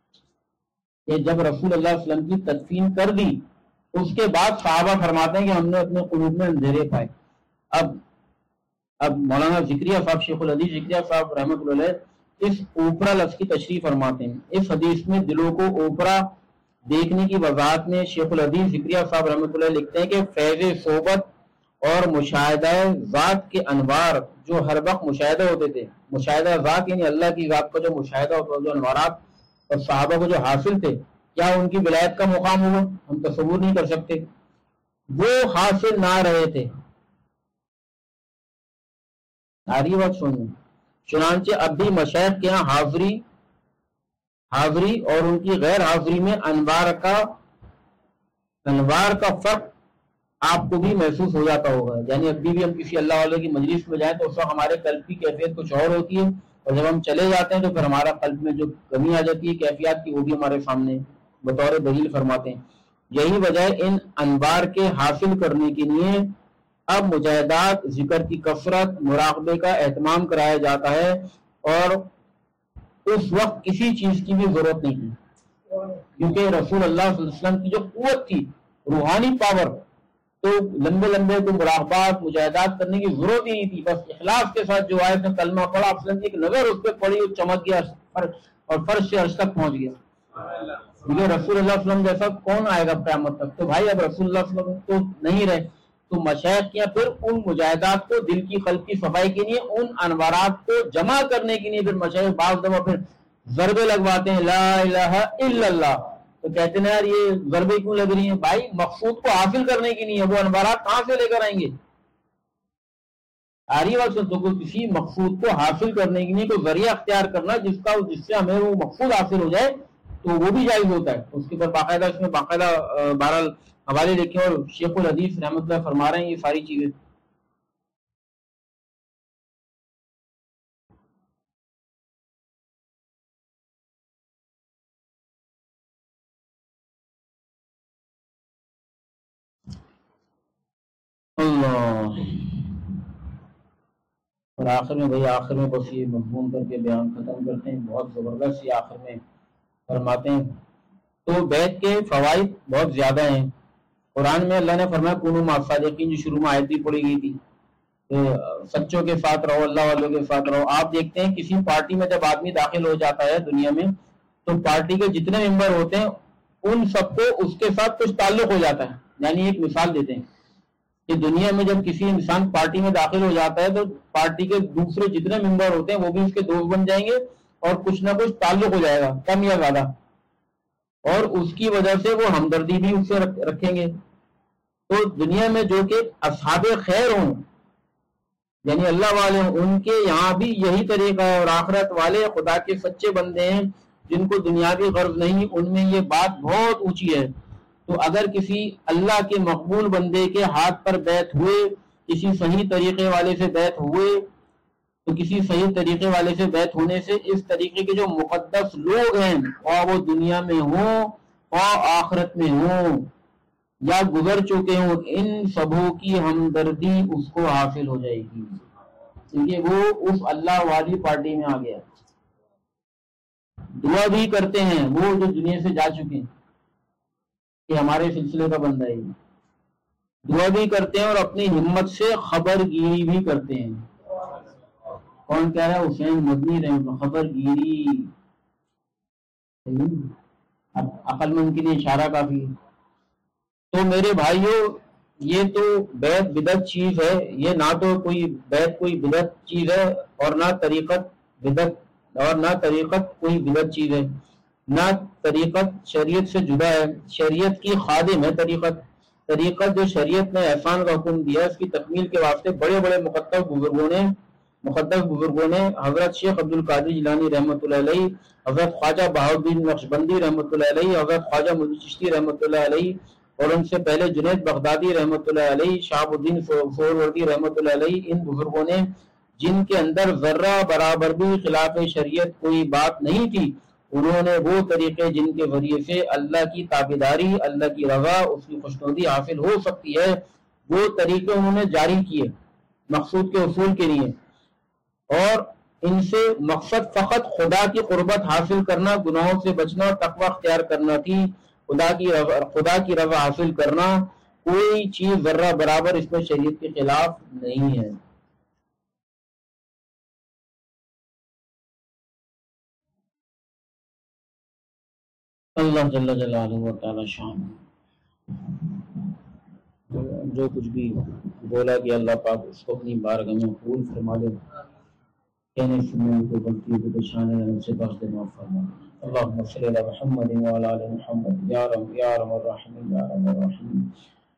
کہ جب رسول اللہ علیہ وسلم کی تدفین کر دی اس کے بعد صحابہ فرماتے ہیں کہ ہم نے اپنے قلوب میں اندھیرے پائے. اب اب مولانا ذکریہ صاحب, شیخ الحدیث ذکریہ صاحب رحمۃ اللہ علیہ اس اوپرا لفظ کی تشریح فرماتے ہیں. اس حدیث میں دلوں کو اوپرا دیکھنے کی وضاحت میں شیخ الحدیث ذکریہ صاحب رحمۃ اللہ علیہ لکھتے ہیں کہ فیض صحبت اور مشاہدہ ذات کے انوار جو ہر وقت مشاہدہ ہوتے تھے, مشاہدہ ذات یعنی اللہ کی ذات کا جو مشاہدہ ہوتا, جو انوارات اور صحابہ کو جو حاصل تھے, کیا ان کی ولایت کا مقام ہوا ہم تصور نہیں کر سکتے, وہ حاصل نہ رہے تھے. آری بات سنیں. چنانچہ اب بھی مشائخ کے یہاں حاضری حاضری اور ان کی غیر حاضری میں انوار کا انوار کا فرق آپ کو بھی محسوس ہو جاتا ہوگا. یعنی ابھی بھی ہم کسی اللہ والے کی مجلس میں جائیں تو اس وقت ہمارے قلب کی کیفیت کچھ اور ہوتی ہے, اور جب ہم چلے جاتے ہیں تو پھر ہمارا قلب میں جو کمی آ جاتی ہے کیفیات کی وہ بھی ہمارے سامنے بطور دلیل فرماتے ہیں. یہی وجہ ان انوار کے حاصل کرنے کے لیے اب مجاہدات, ذکر کی کثرت, مراقبے کا اہتمام کرایا جاتا ہے, اور اس وقت کسی چیز کی بھی ضرورت نہیں تھی کیونکہ رسول اللہ صلی اللہ علیہ وسلم کی جو قوت تھی, روحانی پاور, تو لمبے لمبے کو مراقبات مجاہدات کرنے کی ضرورت ہی نہیں تھی. بس اخلاص کے ساتھ جو آیت نے کلمہ پڑھا, ایک نظر اس پہ پڑی اور چمک گیا اور فرش سے عرش تک پہنچ گیا. کیونکہ رسول اللہ صلی اللہ علیہ وسلم جیسا کون آئے گا قیامت تک. تو بھائی اب رسول اللہ صلی اللہ علیہ وسلم تو نہیں رہے, تو مشائخ کیا پھر ان مجاہدات کو دل کی قلب کی صفائی کے لیے, ان انوارات کو جمع کرنے کے لیے پھر مشائخ بعض دفعہ پھر ضربے لگواتے ہیں, لا الہ الا اللہ. تو کہتے ہیں یار یہ ضربے کیوں لگ رہی ہیں؟ بھائی مقصود کو حاصل کرنے کی نہیں ہے, وہ انوارات کہاں سے لے کر آئیں گے؟ آ رہی بات سن. تو کسی مقصود کو حاصل کرنے کے لیے کوئی ذریعہ اختیار کرنا جس کا جس سے ہمیں وہ مقصود حاصل ہو جائے تو وہ بھی جائز ہوتا ہے. اس کے اوپر باقاعدہ اس میں باقاعدہ بہرحال حوالے لکھے اور شیخ الحدیث رحمۃ اللہ فرما رہے ہیں یہ ساری چیزیں. اللہ اور آخر میں بھائی آخر میں بس یہ مضمون کر کے بیان ختم کرتے ہیں، بہت زبردست یہ آخر میں فرماتے ہیں۔ تو بیت کے فوائد بہت زیادہ ہیں۔ قرآن میں اللہ نے فرمایا کونوا مع الصادقین، جو شروع میں آیت بھی پڑھی گئی تھی، سچوں کے ساتھ رہو، اللہ والوں کے ساتھ رہو۔ آپ دیکھتے ہیں کسی پارٹی میں جب آدمی داخل ہو جاتا ہے دنیا میں، تو پارٹی کے جتنے ممبر ہوتے ہیں ان سب کو اس کے ساتھ کچھ تعلق ہو جاتا ہے۔ یعنی ایک مثال دیتے ہیں کہ دنیا میں جب کسی انسان پارٹی میں داخل ہو جاتا ہے تو پارٹی کے دوسرے جتنے ممبر ہوتے ہیں وہ بھی اس کے دوست بن جائیں گے، اور کچھ نہ کچھ تعلق ہو جائے گا، کم یا زیادہ، اور اس کی وجہ سے وہ ہمدردی بھی اس سے رکھیں گے۔ تو دنیا میں جو کہ اصحاب خیر ہوں، یعنی اللہ والے ہوں، ان کے یہاں بھی یہی طریقہ ہے، اور آخرت والے خدا کے سچے بندے ہیں جن کو دنیاوی غرض نہیں، ان میں یہ بات بہت اونچی ہے۔ تو اگر کسی اللہ کے مقبول بندے کے ہاتھ پر بیعت ہوئے، کسی صحیح طریقے والے سے بیعت ہوئے، تو کسی صحیح طریقے والے سے بیعت ہونے سے اس طریقے کے جو مقدس لوگ ہیں، خواہ وہ دنیا میں ہوں خواہ آخرت میں ہوں یا گزر چکے ہوں، ان سبوں کی ہمدردی اس کو حاصل ہو جائے گی، کیونکہ وہ اس اللہ والی پارٹی میں آ گیا۔ دعا بھی کرتے ہیں وہ جو دنیا سے جا چکے ہیں کہ ہمارے سلسلے کا بندہ ہے، دعا بھی کرتے ہیں اور اپنی ہمت سے خبر گیری بھی کرتے ہیں۔ کون کہہ رہا ہے؟ حسین مدنی رحمہ، خبر گیری۔ اب عقل مند کے لیے اشارہ کافی۔ تو میرے بھائیوں، یہ تو بیعت بدعت چیز ہے، یہ نہ تو کوئی بیعت کوئی بدعت چیز ہے، اور نہ طریقت بدعت، اور نہ طریقت کوئی بدعت چیز ہے، نہ طریقت شریعت سے جدا ہے، شریعت کی خادم ہے طریقت۔ طریقت جو شریعت نے احسان کا حکم دیا، اس کی تکمیل کے واسطے بڑے بڑے مقدس بزرگوں نے مقدس بزرگوں نے حضرت شیخ عبد القادر جیلانی رحمۃ اللہ علیہ، حضرت خواجہ بہاؤالدین نقشبندی رحمۃ اللہ علیہ، حضرت خواجہ معین چشتی رحمۃ اللہ علیہ، اور ان سے پہلے جنید بغدادی رحمۃ اللہ علیہ، شہاب الدین سہروردی رحمۃ اللہ علیہ، ان بزرگوں نے جن کے اندر ذرہ برابر بھی خلاف شریعت کوئی بات نہیں تھی، انہوں نے وہ طریقے جن کے ذریعے سے اللہ کی تابعداری، اللہ کی رضا، اس کی خوشنودی حاصل ہو سکتی ہے، وہ طریقے انہوں نے جاری کیے مقصود کے حصول کے لیے، اور ان سے مقصد فقط خدا کی قربت حاصل کرنا، گناہوں سے بچنا، تقوی اختیار کرنا تھی، خدا کی رضا خدا کی رضا حاصل کرنا، کوئی چیز ذرہ برابر اس میں شریعت کے خلاف نہیں ہے۔ اللہ جل جلالہ و تعالی شان جو کچھ بھی بولا کہ اللہ پاک اس کو اپنی بارگاہ میں قبول فرما دے، کہنے سننے کو غلطی کو پریشان ہے سے بخش دے، معاف فرما۔ اللہم صلی علی محمد وعلی آل محمد یا رب یا ارحم الراحمین یا رب الراحمین۔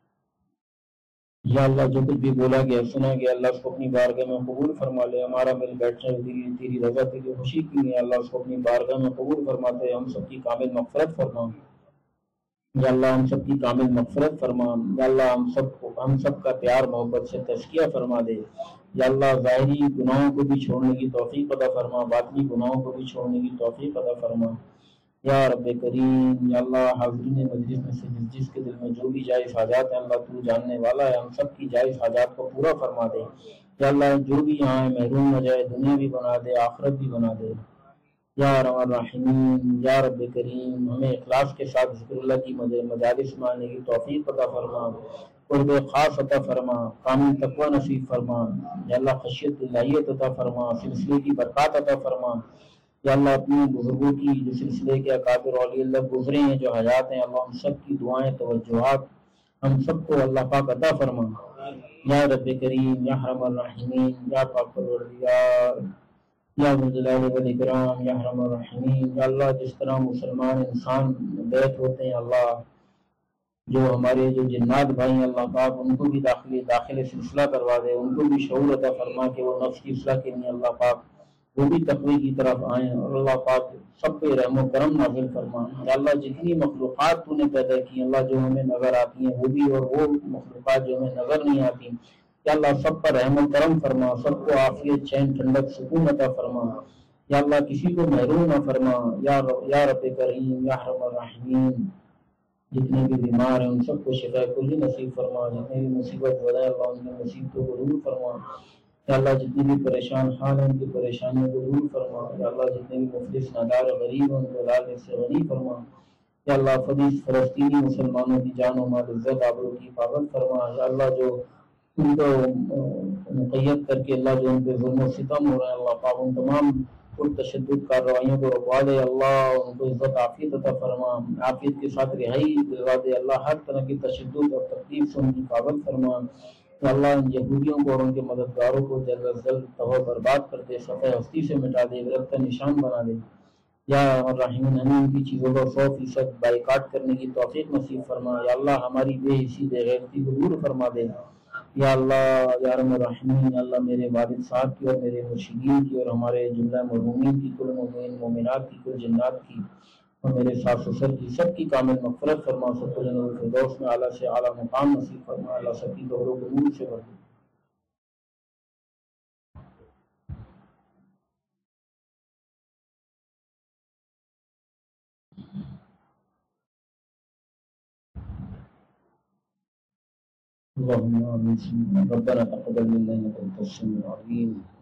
یا اللہ جو کچھ بھی بولا گیا سنا گیا، اللہ اس کو اپنی بارگاہ میں قبول فرما لے۔ ہمارا مل بیٹھنا تیری تیری رضا تیری خوشی کی لیے، اللہ اس کو اپنی بارگاہ میں قبول فرماتے، ہم سب کی کامل مغفرت فرما۔ یا اللہ ہم سب کی کامل مغفرت فرما۔ یا اللہ ہم سب کو ہم سب کا پیار محبت سے تزکیہ فرما دے۔ یا اللہ ظاہری گناہوں کو بھی چھوڑنے کی توفیق عطا فرما، باطنی گناہوں کو بھی چھوڑنے کی توفیق عطا فرما۔ یا رب کریم، یا اللہ حاضرین مجلس میں سے جس جس کے دل میں جو بھی جائز حاجات ہیں، اللہ تو جاننے والا ہے، ہم سب کی جائز حاجات کو پورا فرما دے۔ یا اللہ جو بھی یہاں ہے محروم نہ جائے، دنیا بھی بنا دے آخرت بھی بنا دے۔ یا ارحم الراحمین، یا رب کریم ہمیں اخلاص کے ساتھ ذکر اللہ کی مجالس میں آنے کی توفیق عطا فرما، قرب خاص عطا فرما، کامل تقوی نصیب فرما۔ یا اللہ خشیت الہیت عطا فرما، سلسلے کی برکات عطا فرما۔ یا اللہ اپنے بزرگوں کی جو سلسلے کے اکابر اولیاء اللہ گزرے ہیں، جو حیات ہیں، اللہ ہم سب کی دعائیں توجہات ہم سب کو اللہ پاک عطا فرما۔ یا رب کریم، یا ارحم الراحمین، یا پاک پروردگار، یا ذو الجلال والاکرام، یا ارحم الراحمین۔ یا اللہ جس طرح مسلمان انسان بیت ہوتے ہیں، اللہ جو ہمارے جو جنات بھائی ہیں، اللہ پاک ان کو بھی داخل داخل سلسلہ کروا دے، ان کو بھی شعور عطا فرما کہ وہ نفس کی اصلاح کے لیے اللہ پاک وہ بھی تقوی کی طرف آئیں، اور اللہ پاک سب پہ رحم و کرم نازل فرما۔ یا اللہ جتنی مخلوقات تو نے پیدا کی اللہ جو ہمیں نظر آتی ہیں وہ بھی، اور وہ مخلوقات جو ہمیں نظر نہیں آتی، یا اللہ سب پر رحم و کرم فرما، سب کو عافیت چین ٹھنڈک سکون عطا فرما۔ یا اللہ کسی کو محروم نہ فرما۔ یا رب یا رب کریم، یا ارحم الراحمین جتنے بھی بیمار ہیں ان سب کو شفا کلی نصیب فرما، جتنے بھی مصیبت وجہ اللہ ان کی مصیبتوں کو دور فرما۔ یا اللہ جتنے بھی پریشان حال ہیں ان کی پریشانیوں کو دور فرما، یا اللہ جتنے بھی مفلس نادار غریب ہیں ان کو لال سے غنی فرما، یا اللہ فلیس فلسطینی مسلمانوں کی جان و مال عزت آبرو کی حفاظت فرما، یا اللہ جو ان کو مقید کر کے اللہ جو ان پہ ظلم و ستم ہو رہا ہے اللہ پاک ان تمام پرتشدد کارروائیوں کو رکوا دے، اللہ ان کو عزت عافیت عطا فرما، عافیت کے ساتھ رہائی دلوا دے، اللہ ہر طرح کی تشدد اور تکلیف سے ان کی حفاظت فرما، یا اللہ ان یہودیوں کو اور ان کے مددگاروں کو جلد از جلد تباہ و برباد کر دے، صفحہ ہستی سے مٹا دے، عبرت کا نشان بنا دے، یا الرحمن ہمیں ان کی چیزوں کا سو فیصد بائیکاٹ کرنے کی توفیق نصیب فرما، یا اللہ ہماری بے حسی بے غیرتی کو دور فرما دے، یا اللہ یا رحم الرحمین، یا اللہ میرے والد صاحب کی اور میرے مرشدین کی اور ہمارے جملہ مرحومین کی، کل مومنین مومنات کی، کل جنات کی اور میرے ساس سسر کی سب کی کامل مغفرت فرما، سب کو جنت الفردوس میں اعلیٰ سے اعلیٰ مقام نصیب فرما، اللہ سب کی قبروں کو نور سے بھر دے۔ اللهم آمين. ربنا تقبل منا إنك أنت السميع العليم